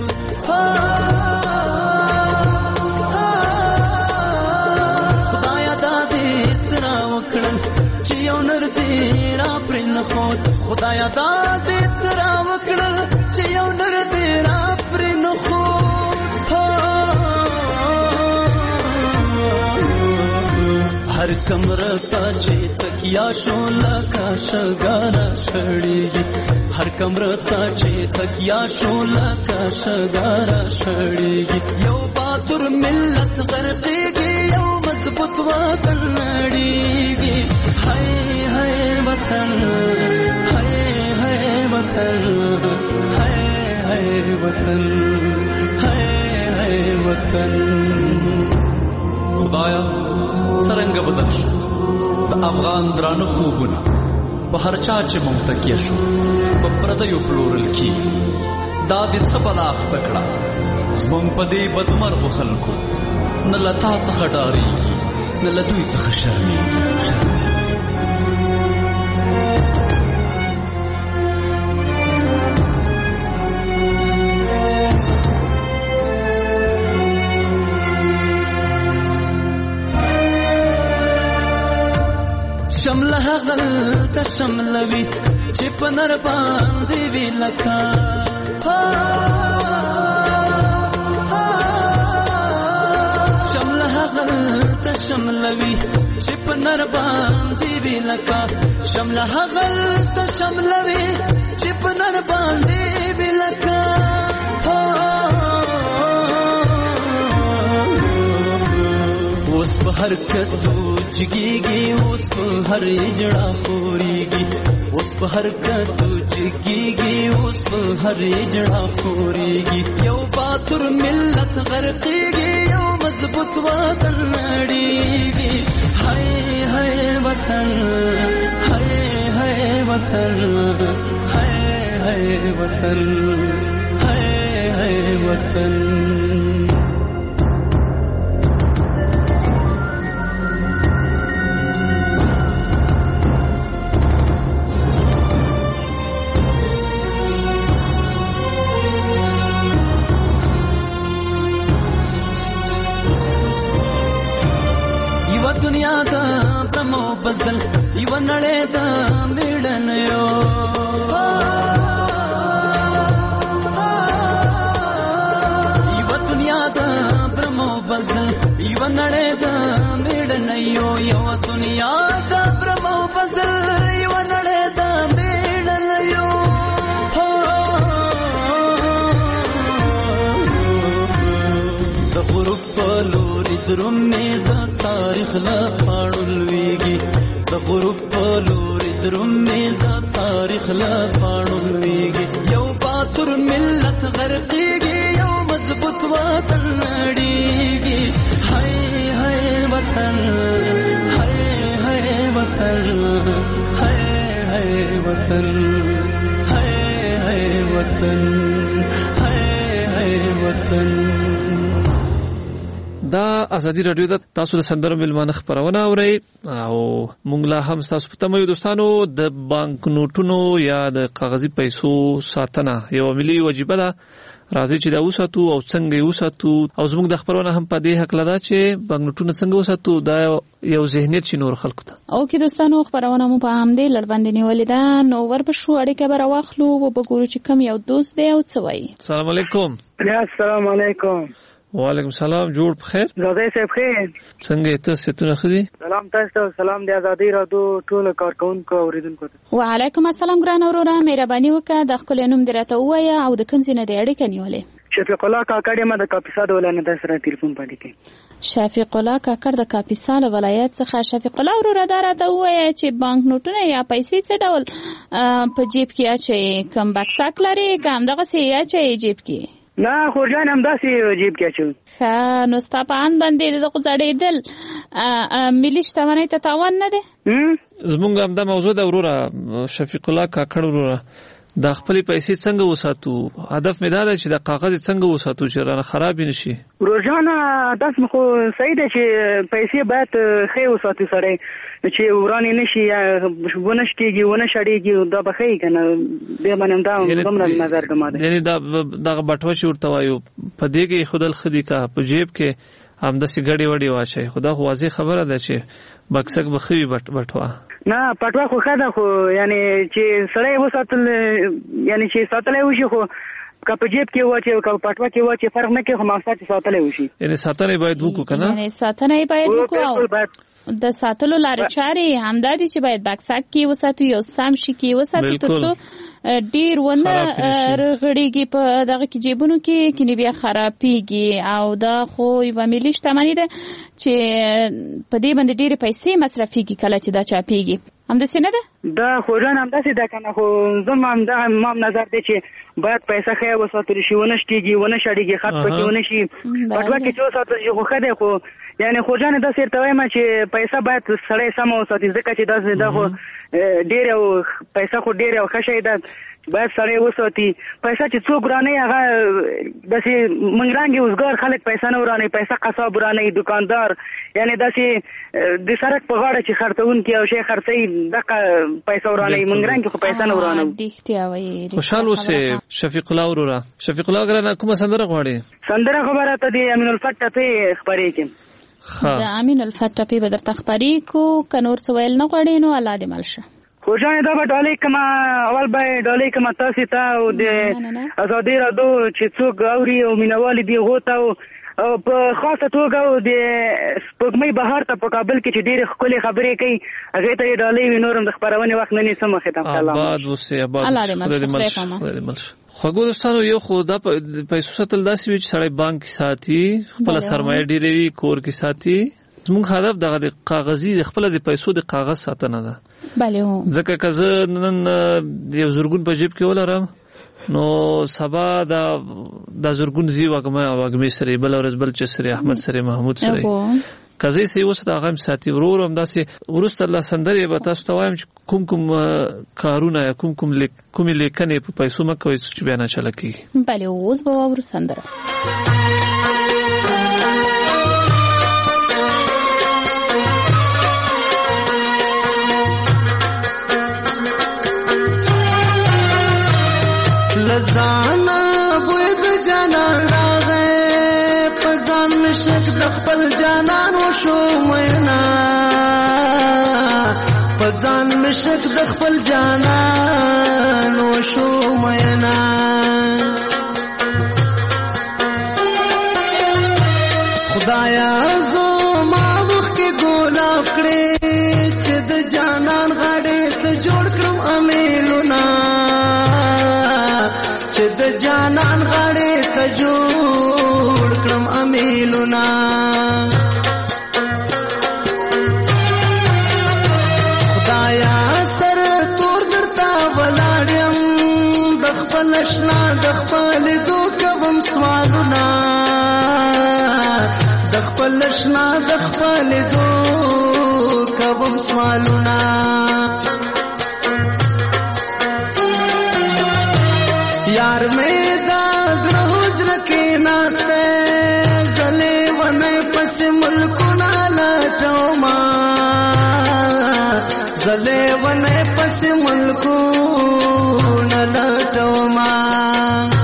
خدایا دا دې ترا وکړل چې یو نر دې را پرې نه خو هر کمره ته چې تکیا شو لکه شګاره شړېږي هر کمره ته چې تکیا شو لکه شګاره شړېږي یو باتور ملت غرقېږي یو مضبوط وطن نړېږي هی هی وطن وطن ہے وطن ہے وطن خدایا څرنګه بدل شو د افغان درانه خوبونه په هر چا چې ممتکیه شو په پردیو پلورل کی دا دې څه بلا اخته کړه زمونږ په دې بدمرغو خلکو نه له تا څخه ډارېږي نه له دوی څخه شرمېږي شمله غلط شملوي چې په نر باندې وی لکه شمله غلط شملوي چې په نر باندې وی لکه شمله غلط شملوي چې په نر باندې وی لکه اوس په هر کدو جګيږي اوس په هر اجړه خوريږي اوس په حرکت جګيږي اوس په هر جړه خوريږي یو باتور ملت غرقيږي یو مضبوط وطن نړيږي هاي هاي وطن هاي هاي وطن هاي هاي وطن هاي هاي وطن دنیا دا پرمو بزل یو نړۍ دا میړن یو یو دنیا دا پرمو بزل یو نړۍ دا میړن یو یو دنیا دا پرمو بزل یو نړۍ دا میړن یو د غروب په لوري درومې دا تاریخ لا پاړولويږي د غروب په لوري درومې دا تاریخ لا پاړولويږي یو باتور ملت غرقيږي یو مضبوط وطن نړيږي هاي هاي وطن هاي هاي وطن هاي هاي وطن هاي هاي وطن هاي هاي وطن دا ازادي رادیو د تاسو د سندرو ملمانه خبرونه اوري او مونږ لا هم تاسو په تمه یو دوستانو د بانک نوټونو یا د کاغذي پیسو ساتنه یو ملي واجبه ده راځي چې دا وساتو او څنګه وساتو او زموږ د خبرونه هم په دې حق لدا چې بانک نوټونه څنګه وساتو دا یو ذهنیت چې نور خلکو ته او کې دوستانو خبرونه مو په هم دې لړبندې نیولې ده نو ورپښو اړیکه به راوخلو او وګورو چې کوم یو دوست دی او څه وایي. السلام علیکم. السلام علیکم. وعلیکم السلام. جوړ بخیر. زاده صاحب خیر. څنګه ته ستونه خدي؟ سلام تاسو ته. سلام دی آزادی رادیو ټول کارکونکو اوریدونکو ته. وعلیکم السلام ګران اوروره مهرباني وکړه د خپل نوم درته وایا او د کوم ځای نه اړیکه نیولې؟ شفیق الله کاکړ ما د کاپیسا د ولایت سره ټلیفون پاتې کې. شفیق الله کاکړ د کاپیسا ولایت څخه. شفیق الله اوروره درته وایا چې بانک نوټونه یا پیسې څه ډول په جیب کې اچي کم بکساک لري کم دغه سي اچي جیب کې؟ نه خو جان هم داسې جیب کې اچو. ښه نو ستا په ان باندې دغه زړېدل ملي شتمنۍ ته تاوان نه دی؟ زمونږ هم دا موضوع ده وروره شفیق الله کاکړ وروره د خپل پیسې څنګه وساتو هدف مې دا دی چې د کاغذ څنګه وساتو چې رانه خراب نشي. روزانه تاسو خو صحیح ده چې پیسې باید ښه وساتو سره چې ورانه نشي یا ونه شکیږي ونه شړېږي دا به ښه کنه به منم دا کومه نظر کوم ده یعنی دا دغه بټوه چې ورته وایو په دې کې خودل خدي کا په جیب کې هم د سیګړې وړي واچي خدا خو واضح خبره ده چې بکسک بخوي بټوه نه پټوا خو خدا خو یعنی چې سړی وساتل یعنی چې ساتلای وشي خو که په جیب کې واچي او که پټوا کې واچي فرق نه کوي خو مقصد ساتلای وشي. یعنی ساتنه باید وکړو کنه یعنی ساتنه باید وکړو د ساتلو لارې چارې همدا دي چې باید بکسک کې وساتو یو سم شي کې وساتو ترڅو ډیر ونه رغړیږي په دغه کې جیبونو کې کینی بیا خرابېږي او دا خو یو ملي شتمنۍ ده چې په دې باندې ډېرې پیسې مصرفېږي کله چې دا چاپېږي. همداسې نه ده؟ دا خو جان همداسې ده که نه خو زما همدا نظر دی چې باید پیسه ښه وساتل شي ونه شکېږي ونه شړېږي خط پکې ونه شي پټوه کې چې وساتل شي خو ښه دی خو یعنې خو جانې داسې درته وایم چې پیسه باید سړی سمه وساتي ځکه چې داسې دا خو ډېر او پیسه خو ډېر او ښه شی ده باید سړی وساتي. پیسه چې څوک ورانوي هغه داسې منګرانګې اوزګار خلک پیسه نه ورانوي پیسه قصاب ورانوي دکاندار یعنې داسې د سړک په غاړه چې خرڅونکي او شی خرڅوي دغه پیسه ورانوي منګرانګې خو پیسه نه ورانوي. خوشحال اوسې شفیق الله وروره. شفیق الله ګرانه کومه سندره غواړې؟ سندره خبره ته د امین الفت ټپې خبرې کې د امین الفت ټپې به درته خبرې کو که نور څه ویل نه غواړې نو الله دې مل شه. خو جانې دا به ډالۍ کما اول به ډالۍ کما تاسې ته او د ازادي راډیو چې څوک اوري او مینوالي دي هغو ته او په خاصه توګه او د سپوږمۍ بهار ته په کابل کې چې ډېرې ښکلې خبرې کوي هغې ته یې ډالۍ وي نور هم د خپرونې وخت نه نیسم مخې ته آباد اوسې آباد خوږو دوستانو یو خو دا پیسو ساتل داسې وي چې سړی بانک کې ساتي خپله سرمایه ډېرې وي کور کې ساتي زموږ هدف دغه د کاغذي د خپل د پیسو د کاغذ ساتنه ده. بله هو ځکه که زه نن یو زرګون په جیب کې ولرم نو سبا دا زرګون زی واګمې سره بل ورځ بل چې سره احمد سره محمود سره کزې سي اوس دا غم ساتي ورور هم داسې ورسته الله سندرې به تاسو ته وایم چې کوم کارونه کوم لیکنې په پیسو مکوي چې بیا نه چلکی. بله اوس به ور سندره لزانا بود جانا راغه پزان مشک د خپل جانان وشو مینا پزان مشک د خپل جانان وشو مینا خدایا زو ما وخت ګلاب کړې چې د جانان غاړې ته جوړ کړم امیلونه چې د جانان غاړې ته جوړ کړم امیلونه خدایا سر تور درته ولاړ یم د خپل اشنا د خپل دوکوم سوالونه د خپل اشنا د خپل دوکوم سوالونه यार में दास रोज रखे नास्ते जले वने पस मुल्को ना लटो मां जले वने पस मुल्को ना लटो मां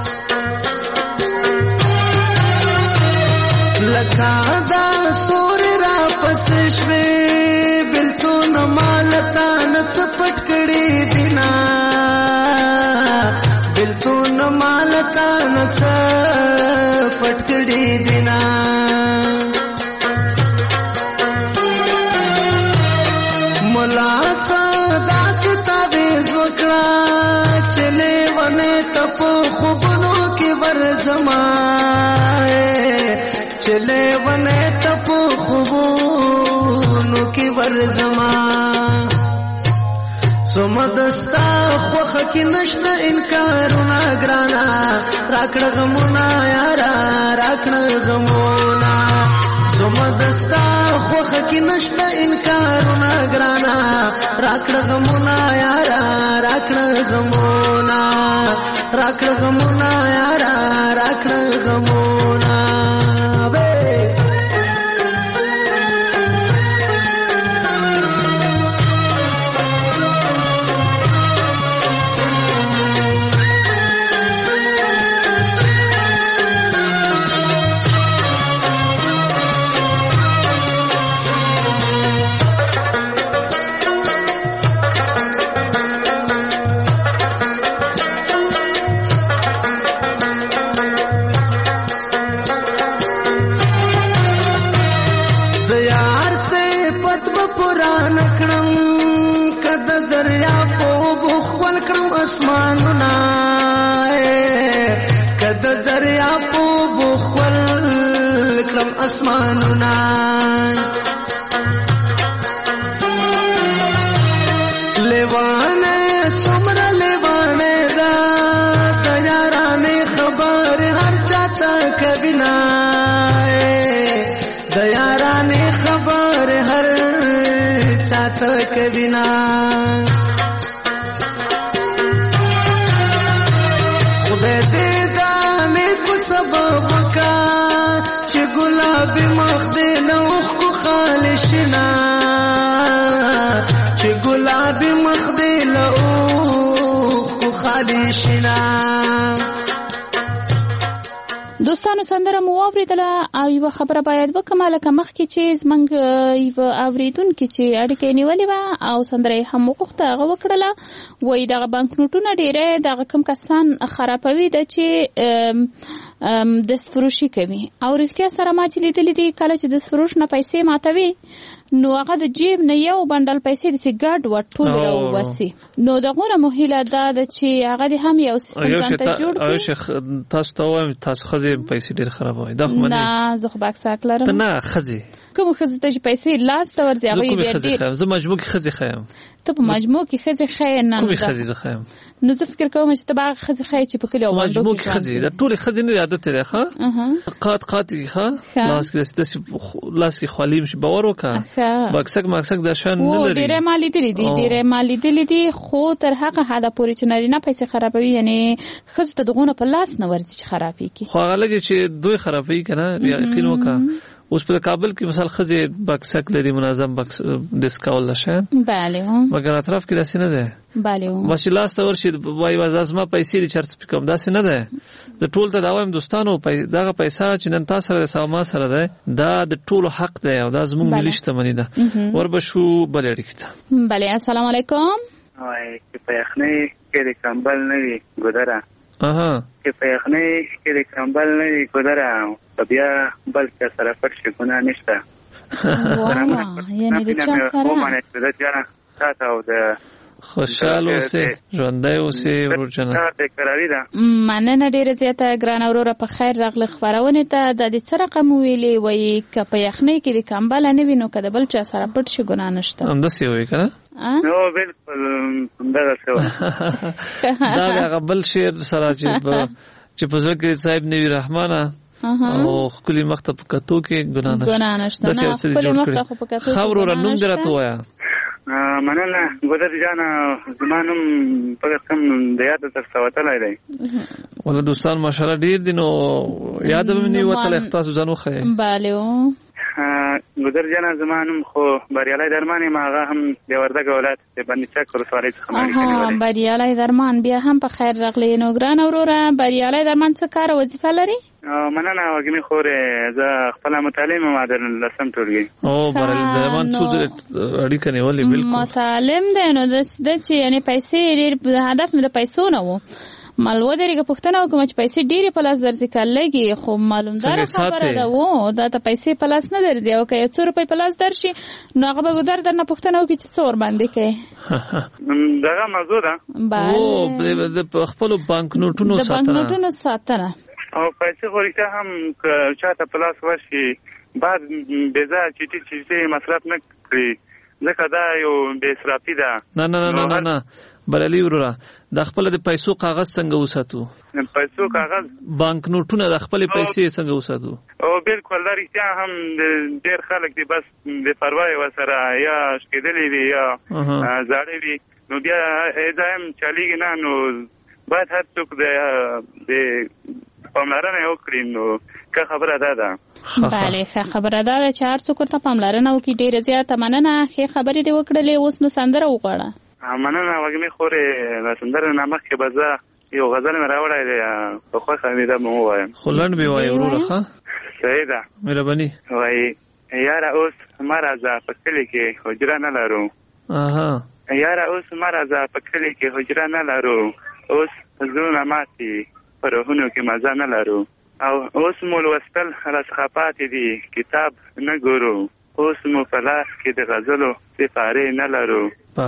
लखा दा सोर रा पस श्वे बिल्तो न मालता न सपट कड़ी दिना बिल्तो न मालता न पटकड़ी दिना मुलाचा दासता बेजवकड़ा चले वने तपो खुबनों की बरजमाए चले वने तपो खुबनों की बरजमा सुमदस्ता خوخ کی نشته انکارونه ګرانا راکړه غمونه یارا راکړه غمونه سمدستا خوخ کی نشته انکارونه ګرانا راکړه غمونه یارا راکړه غمونه راکړه غمونه یارا راکړه غمونه اسمانونه کده دریا په بخل کړم اسمانونه لیوانه سمره لیوانه دا تیارانه خبر هر چاته کبینا دیارانه خبر هر چاته کبینا गुलाबी मखदे नौख को खालिशना چې गुलाबी मखदे नौख को खालिशना دوستانو سندره مو واوریدله او یو خبره باید وکم لکه مخکې چې زمنګ یو اوریدونکو چې اړیکې نیولې و او سندره هم وغوښته هغه وکړله وای دغه بانک نوټونه ډیره دغه کم کسان خرابوي د چې د سفروشي کوي او رښتیا سره ما چې لیدلې دي کله چې د سفروش نه پیسې ماتوي نو هغه د جیب نه یو بندل پیسې د سیګارډ وټول راووسي نو دغه مهله دا چې هغه د هم یو سیستم ته جوړ کړي او شیخ تاسو ته وایم تاسو خزي پیسې ډیر خرابوي دا خو نه زه خو باکسات لرم ته نه خزي کوم خزه ته پیسې لاس ته ورځي هغه بیا ډیر زه مجموع کې خزه خایم ته په مجموع کې خزه خای نه کومه خزه خایم نو زه فکر کوم چې تبع خزه خای چې په کلی او مجموع کې خزه دا ټول خزه نه عادت لري ښه قاطي ښه لاس کې خالیم شي باور وکړه مقصد د شان نه لري ډیره مالی دي خو تر هغه حدا پورې چې نارینه پیسې خرابوي یعنی خزه ته دغونه په لاس نه ورځي چې خرابي کی خو هغه لګي چې دوی خرابوي کنه یقین وکړه اوس په کابل کې مثال خزه بکسک لري منظم بکس ډیسکاول نشان bale مګر اطراف کې داسې نه ده bale ماشي لاس ته ورشي وای وازما پیسې د چرڅ پکم داسې نه ده د ټول ته داویم دوستانو دغه پیسې چې نن تاسو سره ساما سره ده دا د ټولو حق ده او دا زموږ ملي شتمني ده وربشو بل اړیکته bale السلام علیکم وای په یخنۍ کې د کمبل نه وي ګودره چې په یخنۍ کې د کمبل نه وي ګودره بیا بل څه سره پټ شي ګناه نشته یعنی د چا سره تاسو او د خوشاله اوسه ژوندۍ اوسه ورجنه تکراری ده مننه ډیره زیاته ګران اوره په خیر راغله خبرونه ته د دې سره کوم ویلې وای ک په یخنۍ کې د کمبل نه وینو کده بل چا سره پټ شي ګناه نشته هم دسي وای کنه نو بالکل دا څه دا هغه بل شعر سره چې په ځکه صاحب نبی رحمانه او خپل مخته په کتو کې ګناه نشته نه خپل مخته په کتو خبر ورنوم درته وایا مننه ګودر جانا زمانم په کوم د یاد تر څوتلای دی ول دوستان ماشاءالله ډیر دي نو یاد به نی وتل تاسو ځانو خې bale ګودر جانا زمانم خو بریالای درمانې ماغه هم د وردګ ولایت په باندې چک ورسوالۍ څخه مالي بریالای درمان بیا هم په خیر راغلی نو ګران اوروره بریالای درمان څه کار وظیفه لري مننه وګمی خورې زه خپل متعلم ما در لسم ټولګي او بریالای درمان څه اړیکه نیولې بالکل متعلم دی نو د چې یعنی پیسې ډېر هدف مې د پیسو نه وو مالو درېګه پښتنه وکم چې پیسې ډېرې په لاس درځي کړلېږي خو معلومدار خبره ده وو دا ته پیسې په لاس نه درځي او که 100 روپۍ په لاس درشي نو هغه به ګودر درنه پښتنه وکړي چې څه ور باندې کوي دغه موضوع ده او د خپل بانک نوټونو ساتنه او پیسې خوري هم چاته په لاس ورشي بعد بيزا چې مصرف نه کړی ځکه دا یو بے اسرافي ده نه بللی ورورا د خپل د پیسو کاغذ څنګه وساتو پیسو کاغذ بانک نوټونه د خپل پیسې څنګه وساتو او بالکل دا رښتیا هم ډېر خلک دي بس د پروا وسره یا شکېدلې وي یا زاړې وي نو بیا اېدایم چاليږي نه نو باید هر څوک د پاملرنه وکړي نو که خبره ده bale ښه خبره ده چې هر څوک ته پاملرنه وکړي ډېر زیات مننه ښه خبرې دی وکړلې اوس نو سندره وغواړه مننه وګمی خورې سندره نامخ کې بزا یو غزل مې راوړی دی په خو خمیده مو وایم خلند به وای ورور ښه صحیح ده مهرباني وای یاره اوس مرزه په کلی کې حجره نه لرو یاره اوس مرزه په کلی کې حجره نه لرو اوس زړونه ماتي پرهونو کې مزه نه لرو او اوس مو لوستل راڅخه پاتې دي کتاب نه ګورو اوس مو په لاس کې د غزلو سپارې نه لرو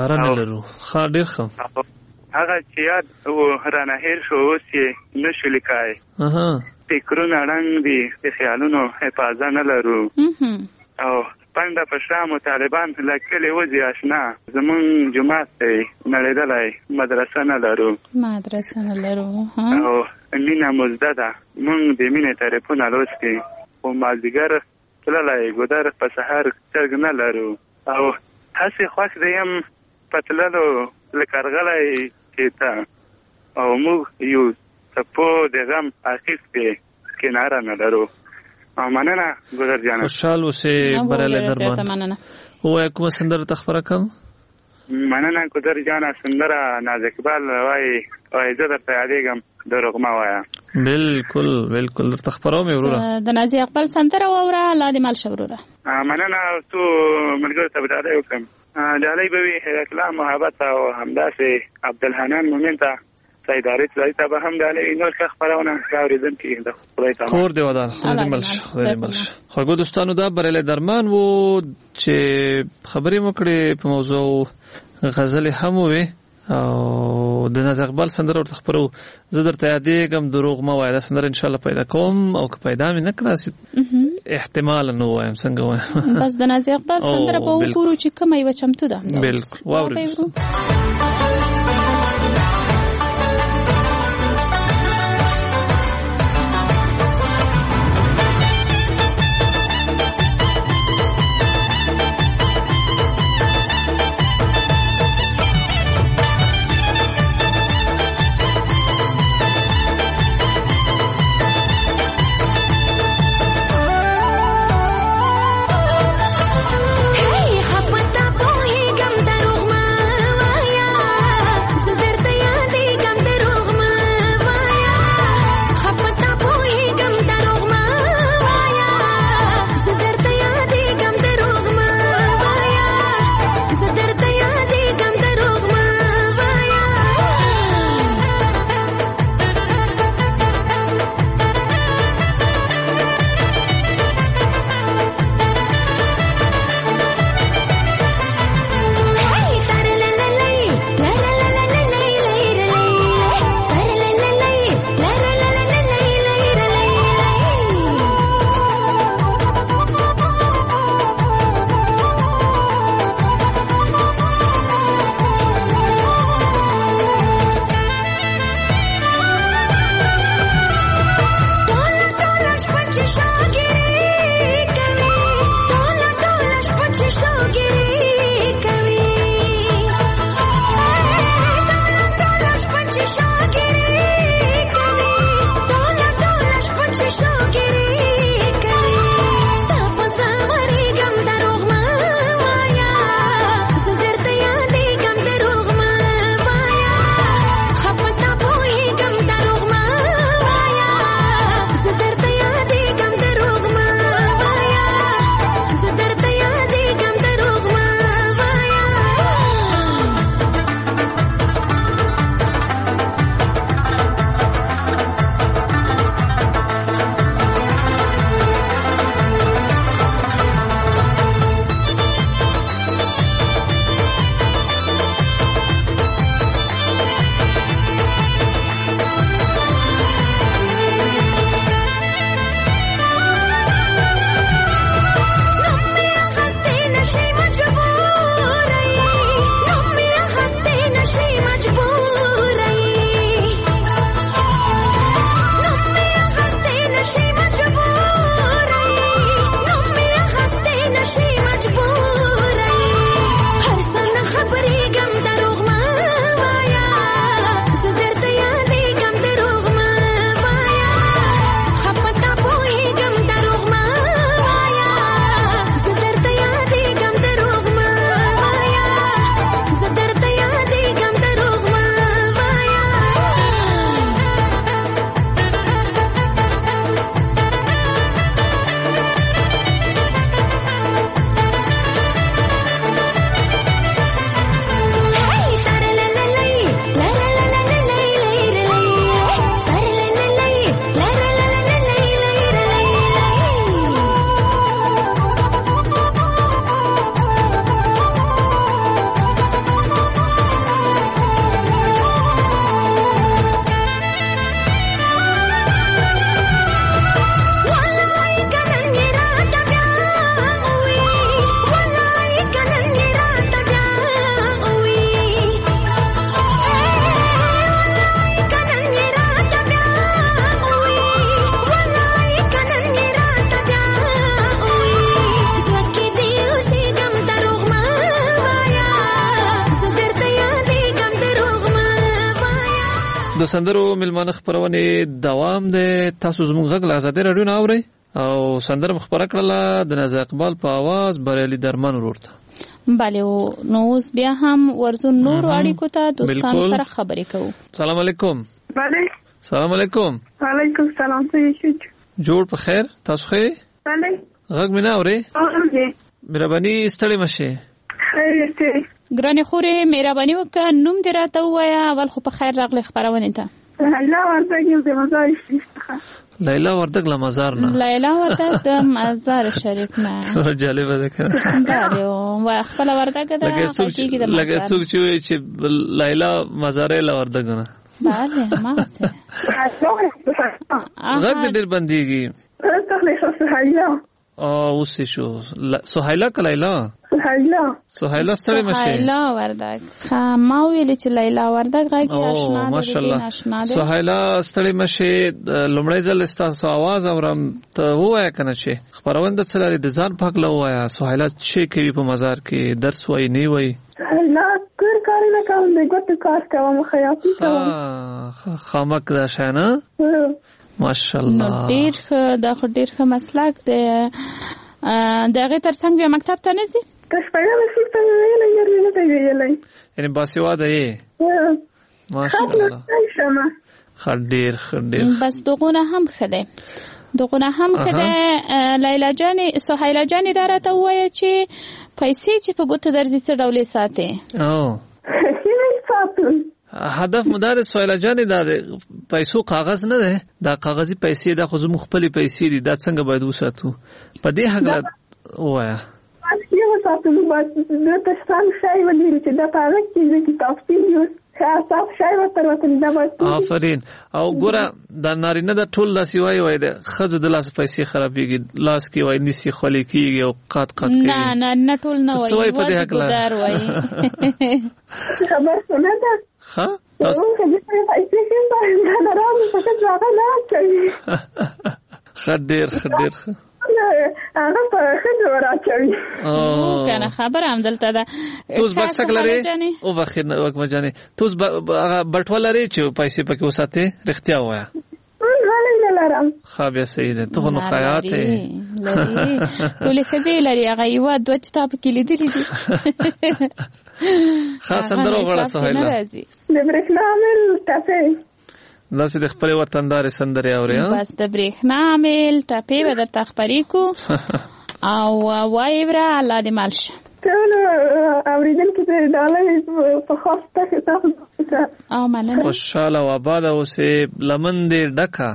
ښه ډېر ښه هغه چې یاد و رانه هېر شو اوس یې نه شو لیکای فکرونه ړنګ دي د خیالونو حفاظه نه لرو او پنډه په شام طالبان له کلي وځي اشنا زمونږ جومات دی نړېدلی مدرسه نه لرو او مینه مزده ده مونږ د مینې تعریفونه لوستي خو مازدیګر تللی ګودر په سهار چرګ نه لرو او هسې خوښ دی یم په تللو لکه ارغلی چې ته او موږ یو څپو د غم اخیستې کناره نه لرو مننه ګودر جانه خوشحال اوسې بریالی درمان ووایه کومه سندره ته خپره کړم مننه ګودر جانه سندره ناز اقبال وایي زه درته یادېږم دروغمه وایه بالکل درته خپروم وروره د نازي اقبال سندره واوره الله دې مال شه وروره مننه څو ملګرو ته به ډالۍ وکړم ډالۍ به وي اکرام محبت او همداسې عبدالحنان مومن ته سیداري ځای ته به هم ډالۍ نور ښه خپرونه اورېدونکي د خدای تعالی کور دې ودان خدای دې مل شه خوږو دوستانو دا بریالی درمان و چې خبرې مو کړې په موضوع غزل هم وې او د ناز اقبال سندره ورته خبرو زه درته یادېږم دروغ مه وایه دا سندره انشاءالله پیدا کوم او که پیدا مې نه کړه احتمال نو وایم څنګه وایم بس د نازي اقبال سندره په وګورو چې کومه یو چمتو ده بالکل واورو د سندرو ملمانه خبرونه دوام ده. تاسو زموږ غږ له آزادۍ رادیو نه اورئ او سندره خبره کړله د نازي اقبال په आवाज بریالي درمان ورته. بله نو اوس بیا هم ورزو نور اړیکو ته دوستانو سره خبرې کوو. سلام علیکم. بله سلام علیکم. وعلیکم سلام. څنګه جوړ په خیر تاسو ښه؟ بله غږ مې نه اورئ؟ اورئ. مهرباني ستړي مشه. خیر ته ګرانې خورې مهرباني وکړه نوم دې راته ووایه اول خو په خیر راغلی خپرونې ته. لیلا وردګ یم د مزار شریف څخه. لیلا وردګ له مزار نه. لیلا وردګ د مزار شریف نه. سره جالبه ده کنه. دا یو خپل وردګ ده. لکه څوک چې وایي چې لیلا مزار له وردګ نه. بله ما څه. غږ دې ډېر بندېږي. تاسو له څه حاله؟ اوس شو سهیلا کلیلا سهیلا ستړي مشه سهیلا وردک ما ویل چې لیلا وردک غږی آشنا ده ماشاءالله سهیلا ستړي مشه لومړی ځل ستاسو आवाज اورم ته وای کنه چې خبروند څلاري د ځان پاک لا وایا سهیلا چې کوي په مزار کې درس وای نه وای لا کار نه کوم د ګوت کار کوم خیاطي کوم خامک دا شانه ماشاءالله ډیر ښه مسلک دی دغه ترڅنګ بیا مکتب ته نه ځي تاسو په څه ته ویلای یعنی باسواده یې ماشاءالله خډیر بس دغونه هم خده لیلا جان سهیلا جان دراته وایي چې پیسې چې په ګوت درځي څه ډول ساتي هدف مدار سهیلا جان دا پیسو کاغذ نه ده دا کاغذي پیسې دا خو زموږ خپل پیسې دي دا څنګه باید وساتو په دې حق وایا یو ساتو بس د تاسو شای ولې چې دا پاره کې کتاب دی خاصه شای وتر دا بس آفرین او ګوره دا نارینه د ټول لاس وای د خزو د لاس پیسې خرابېږي لاس کې وای نسی خولي کیږي او قات کوي نه ټول نه وای په دې حق ګدار وای خبر سونه ده ها تاسو خډیر هغه په خدای راچوي کنه خبر هم دلته ده توس بکسک لري او بخیر نه وک مجاني توس بټول لري چې پیسې پکې وساته رښتیا وایا نه لرم خابیا سید ته نو خیاط ټول خزي لري هغه یو دوه کتاب کې لیدلې دي خاص اندرو غړا سهیلا د برېښنا عامل ټاپې داسې د خپل وطندار سندري اوري بس د برېښنا عامل ټاپې به درته خبرې کو او وایبره الله دې مالشه ټول اوریدونکو ته ډالۍ په خاص تاسو او مننه خوشاله و آباد اوسې لمن دې ډکا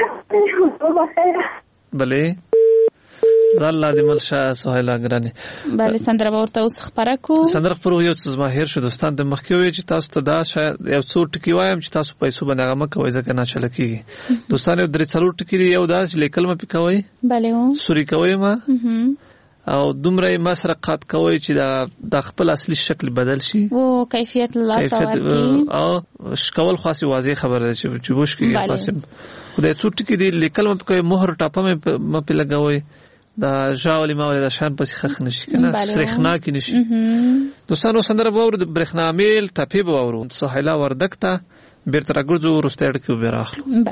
بلې زال دې ملشه سهیلا ګرانه بلې سندره ورته اوس خبره کو سندره پر یو څه ماهر شو دوستان د مخکې وی چې تاسو ته دا شاید یو څو ټکی وایم چې تاسو پیسو باندې هغه مکوې ځکه نه چل کیږي دوستان یو درې څلور ټکی یو دا چې لیکل م پکوي بلې سوري کوي ما او دومره مسرقات کوي چې دا خپل اصلي شکل بدل شي او کیفیت الله سواري او شکول خاصه واضح خبره ده چې بوش کیږي خاصه خدای څو ټکی دی لیکل م پکوي مهر ټاپه م په لګوي دا ژاولي ماوله دا شان پس خخ نشي کنه سرخنا کې نشي دوستانو سندره باور د برېښنا میل ټاپي باورو سهیلا وردک ته بیرته راګرځو ورستېړ کې وبراخلو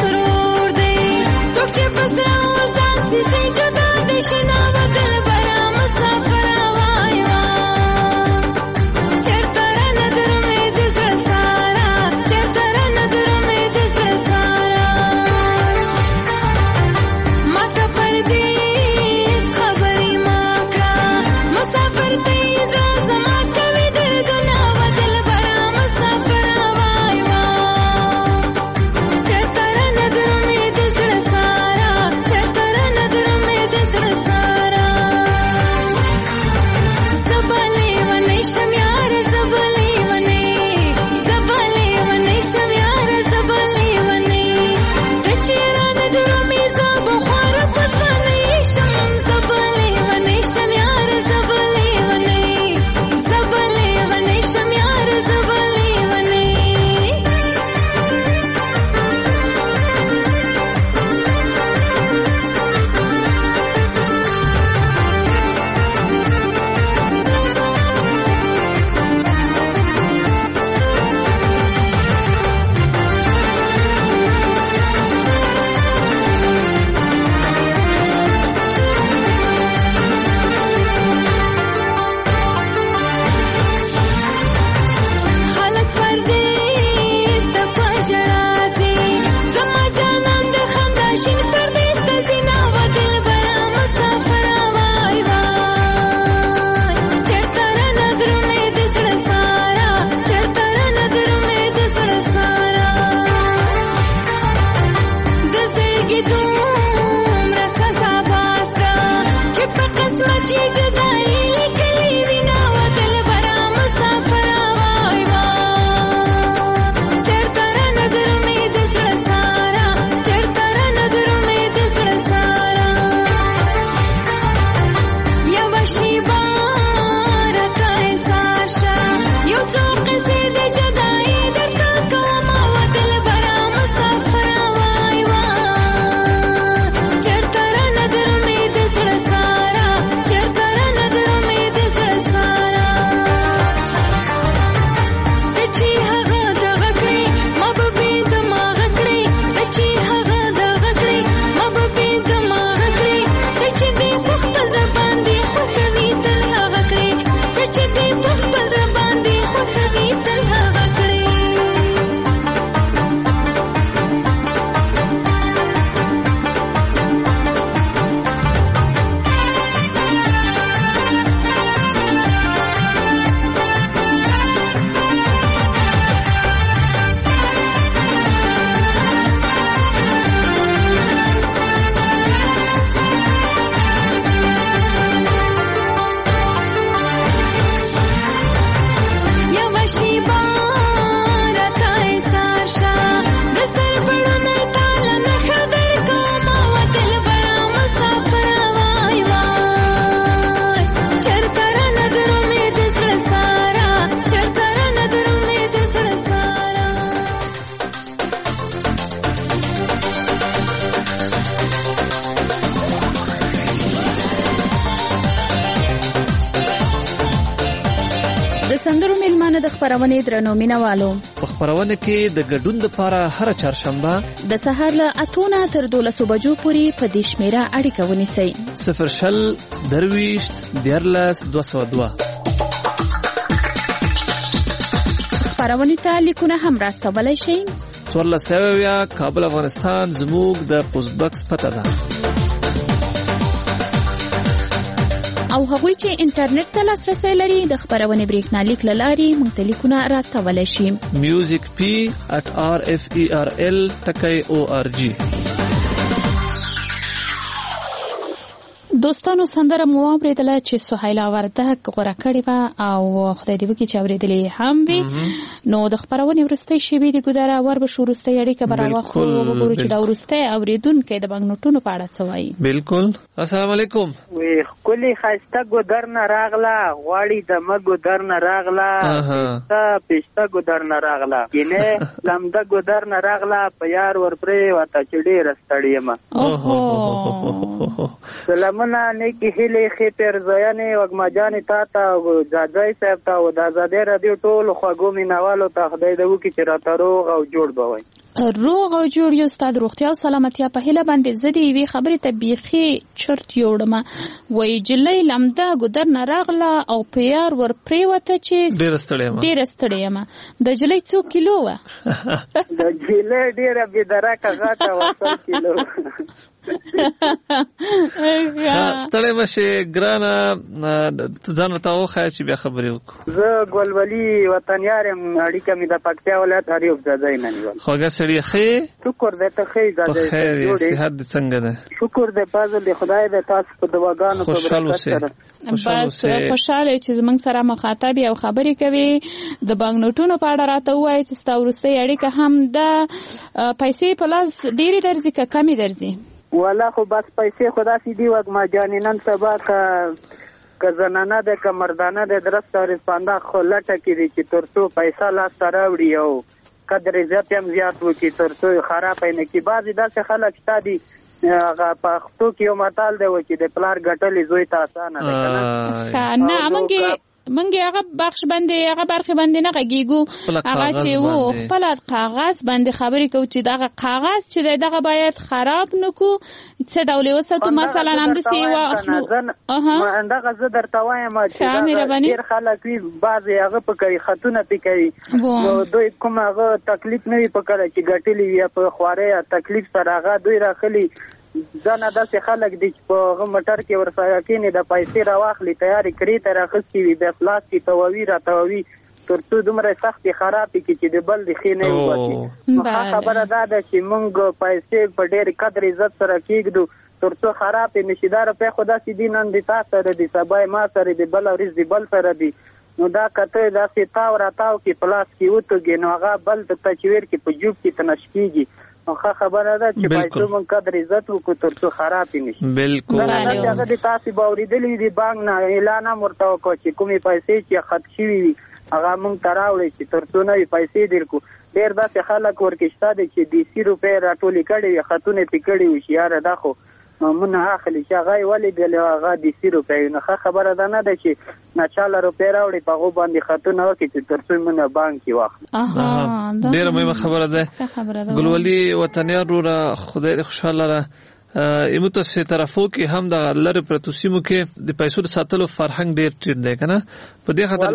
Jada deshna badal bara مننه د خبرونې درنو مینوالو. په خبرونه کې د ګډون لپاره هر چهارشنبه د سهار له 8 تر 12 بجو پورې په دې شمیره اړیکه ونیسئ. 0 درويشت دیارلس 202. خبرونه ته لیکونه هم راستولای شئ. 14 کابل افغانستان زموږ د پوسټ باکس پته ده. او هغوی چې انټرنیټ ته لاسرسی لري د خبرونې بریښنالیک له لارې موږ ته لیکونه راستولی شي. musicp@rferl.org. دوستانو سندره مو واورېدله چې سهیلا وردک غوره کړې وه او خدای دې وکړي چې اورېدلې هم وي. نو د خپرونې وروستۍ شېبې د ګودره وربشو وروستۍ اړیکه به راواخلو وګورو چې دا وروستی اورېدونکی د بانکنوټونو په اړه څه وایي. بالکل. السلام علیکم. وی ښکلې ښایسته ګودر نه راغله غواړي د ګودر نه راغله پېشته ګودر نه راغله ینې لمده ګودر نه راغله په یار ورپرېوته چې ډېره ستړې یم. سلامونه نیکې هیلې ښې پیرزویانې وږمه جانې تا ته او جاجی صاحب ته او د ازادۍ راډیو ټولو خوږو مینوالو ته خدای دې وکړي چې راته روغ او جوړ به وای. روغ او جوړ یو ستا د روغتیا او سلامتیا په هیله باندې زه د یوې خبرې ته بیخي چرت یوړم. وایي جلۍ لمده ګودر نه راغله او په یار ورپرېوته چې ډېره ستړې یم. د جلۍ څو کیلو وه؟ د جلۍ ډېره بېدرکه غټه وه 100 کیلو. ستړی مشې ګرانه ځان ورته وښایه چې بیا خبرې وکړو. زه ګلولي وطنیار یم اړیکه مې د پکتیا ولایت اریوب ځاځی نه نیول. خوږه سړیه ښې؟ شکر دی ته ښې ځاځی په خیر یې صحت دې څنګه ده؟ شکر دی فضل دی خدای دې تاسو په دعاګانو په برکت سره بس خوشاله چې زمونږ سره مخاطب او خبرې کوي. د بانکنوټونو په اړه راته ووایي چې ستا وروستۍ اړیکه هم د پیسې په لاس ډېرې درځي که کمې درځي؟ والا خو بس پیسې خو داسې دي وږمه جانې نن سبا که زنانه ده که مردانه ده درسته رسپانده خو لټه کې دي چې تر څو پیسه لاسته راوړي او قدر عزت هم زیات وکړي تر څو خراب نه کړي. بعضې داسې خلک شته دي هغه پښتو کې یو متل دی چې د پلار ګټلې زوی ته اسانه ده که نه. منګي هغه بخش باندې هغه برخه باندې نه غږیږو هغه چې وو خپل کاغذ باندې خبرې کوي چې دغه کاغذ چې دغه باید خراب نکو څه ډول وساتو مثلا هم د سیوا اخلو. دغه زه درته وایم چې ډېر خلک وي بعضې هغه په کوي خطونه پې کوي نو دوی کوم هغه تکلیف نه وي په کله چې ګټلي وي په خوارۍ تکلیف سره هغه دوی راخلي. ځنه داسې خلک دي چې په هغه موټر کې ورسره کېني د پیسې راواخلي تیارې کړې ته راخیستې وي بیا پلاس کې تووي راتووي تر څو دومره سختې خرابې کړي چې د بل د ښې نه وباسي. نو ښه خبره دا ده چې موږ پیسې په ډېر قدر عزت سره کېږدو تر څو خرابې نه شي. دا روپۍ خو داسې دي نن د تا سره دي سبا یې ما سره دي بله ورځ د بل سره دي. نو دا کته داسې تاو راتاو کې پلاس کې وتوږي نو هغه بل د تچویر کې په جوب کې تنش کېږي. ښه خبره ده چې پیسو موږ قدر عزت وکړو تر څو خرابې نه شي. بالکل هغه د تاسې به اورېدلي وي د بانک نه اعلان هم ورته وکړو چې کومې پیسې چې خط شوي وي هغه موږ ته راوړئ چې تر څو نوې پیسې درکړو. ډېر داسې خلک ورکې شته دی چې دیسي روپۍ راټولې کړې وي خطونه پې کړي وي چې یاره دا خو مونږ اخلي چې هغه یې ولیدلې هغه دیسي روپۍ نو ښه خبره ده نه ده چې ناچاله روپۍ راوړي په هغو باندې خطونه وکړي چې تر څو مونږ بانک کې واخلو. ډېره مهمه خبره ده ګلولي وطنیار وروره خدای دې خوشحاله را ایمو تاسې طرفو کې هم د لرې پرتو سیمو کې د پیسو د ساتلو فرهنګ ډېر ټیټ دی که نه په دې خاطر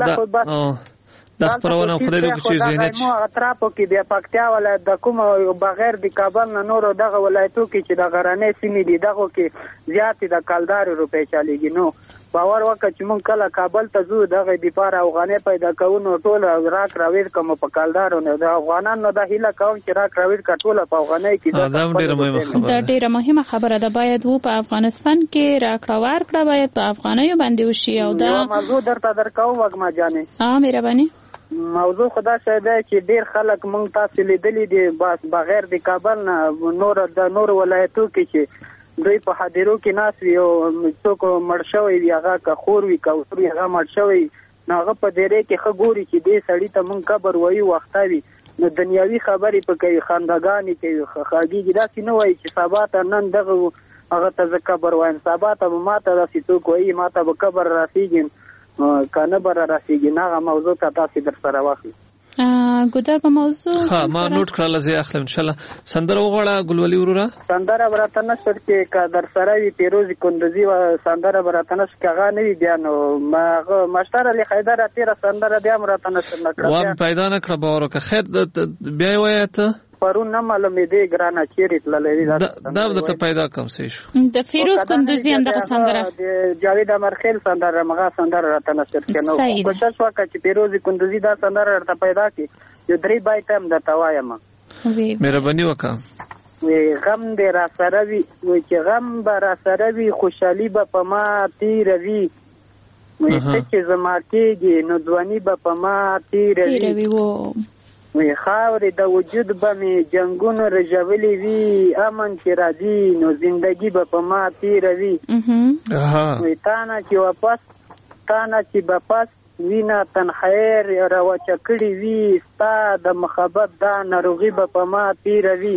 دا خبرونه خدای دې وکړي چې ذهنیت مو اطرافو کې بیا پکتیا ولایت د کوم بغیر د کابل نه نورو دغه ولایتو کې چې د غرنۍ سیمې دي دغو کې زیاتې د کلدارې روپۍ چلیږي. نو باور وکړه چې مونږ کله کابل ته ځو دغه دپاره افغانۍ پیدا کوو نو ټوله راک راویر کوم په کلدارو نه د افغانانو دا هیله کوم چې راک راویر کا ټوله په افغانۍ کې دا ډېره مهمه خبره ده. باید و په افغانستان کې راکړه ورکړه باید په افغانیو باندې وشي. او دا موضوع درته درکوم وږمه جانې مهرباني موضوع خدا شه ده چې ډېر خلک مونږ تاسې لیدلي دي بغیر د کابل نه نور ولایتو کې چې دوی په حاضرو کې ناست وي او څوک مړ شوی وي هغه که خور وي که ورور وي هغه مړ شوی نو هغه په دیرې کې ښه ګوري چې دې سړي ته مونږ قبر وایو وخته وي نو دنیاوي خبرې په کوي خندګانې کوي خاګېږي داسې نه وایي چې سبا ته نن دغه هغه ته زه قبر وایم سبا ته به ما ته داسې څوک وایي ما ته به قبر راسېږي کنه بر راسیږي نه موضوع ته تاسو در سره واخلئ. ګودر په موضوع ها ما نوٹ کړل زه اخلم ان شاء الله. سندره وغواړه ګلولي ورورا. سندره براته نشته چې کا در سره وي پیروزی کندوزی و سندره براته نشته کغه نه وي بیا نو ما مشتر علی حیدر تیر سندره بیا براته نشته نکړه. و پیدا نکړه باور که خیر بیا وایته پرون نه معلومې دی ګرانه چیرې تللې دا د پیدا کوم څه شو د فیروز کندوزی اندغه سندره د جاوید امرخیل سندره مغه سندره راته نشته کنه کوشش وکړه چې فیروز کندوزی دا سندره راته پیدا کی یو درې بایت هم د توایم مهرباني وکړه. وی غم دې را سره وي وی چې غم به را سره وي خوشحالي به په ما تیروي وی چې زما کېږي نو ځواني به په ما تیروي وی خاورې د وجود به مې جنګونو رژولې وي امن چې راځي نو زندګي به په ما تیروي وی تانه چې به پس وینا تنخیر راوچه کړي وي ستا د محبت دا ناروغي به په ما تیروي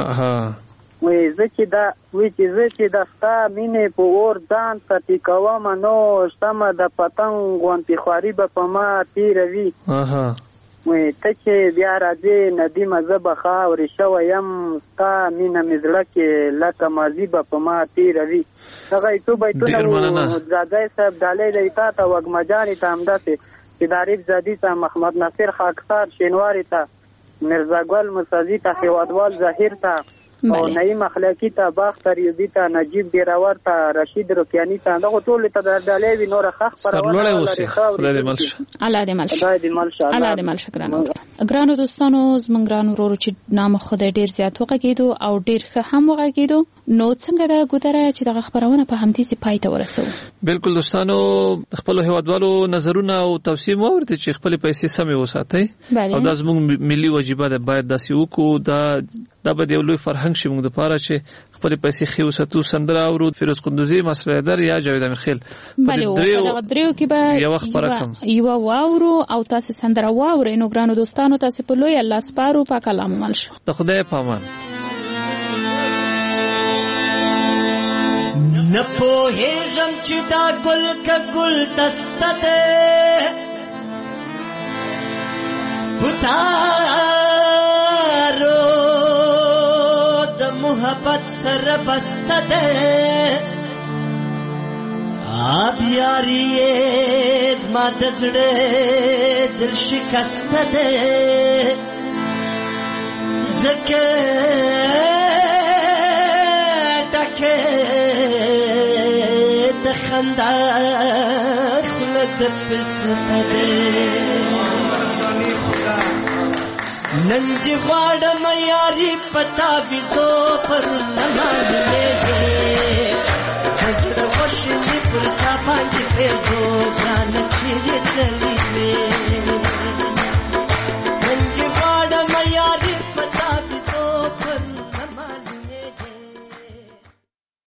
وی زه چې د ستا مینې په اور ځان ته ټیکوم نو شمه د پتنګ غوندې خواري به په ما تیروي وی ته چې بیا راځې ندیمه زه به خاورې شوی یم ستا مینه مې زړه کې لکه ماضي به په ما تیروي. هغه څو بیتونه زاځی صاحب ډالۍ دی تا ته وږمجانې ته همداسې چې د عارف زادي ته محمد ناصر خاکسار شینواري ته مرزا ګل مسازي ته هیوادوال ظاهر ته او نعیم اخلاقی ته باختر یوبی ته نجیب ډیراور ته رشید رکیانی ته دغه ټول ته د ډالۍ وی نور خخ پرونه لري خاور الله دې مل ګرانو دوستانو زمونږ ګران ورور چې نام خدای ډیر زیات وغږیدو او ډیر ښه هم وغږیدو نو څنګه دا ګودره چې دغه خبرونه په همدې سي پای ته ورسو. بالکل دوستانو خپل هیوادوالو نظرونه او توصیه مو ورته چې خپل پیسې سمې وساتئ او دا زموږ ملي واجبات ده باید داسې وکړو دا به د یو لوی فرهنګ شي موږ لپاره چې خپل پیسې خو وساتو. سندره او فیروز کندوزی مسعودر یا جاوید امرخیل په دریو کې به یو خبره کوم یو واورو او تاسو سندره واورئ. نو ګرانو دوستانو تاسو په لوی الله سپارو په کلام مل شو د خدای په امان. نپوهیږم چې دا ګل که ګل دسته ده پتارو د محبت سره بسته ده آب یاری زما د زړه دل شکسته ده ځکه خندا خلد پسته نن دی غواړم یاري پتا ویزو پر لمانځلې زړه وشني پر چا باندې پېزو ځان چیرې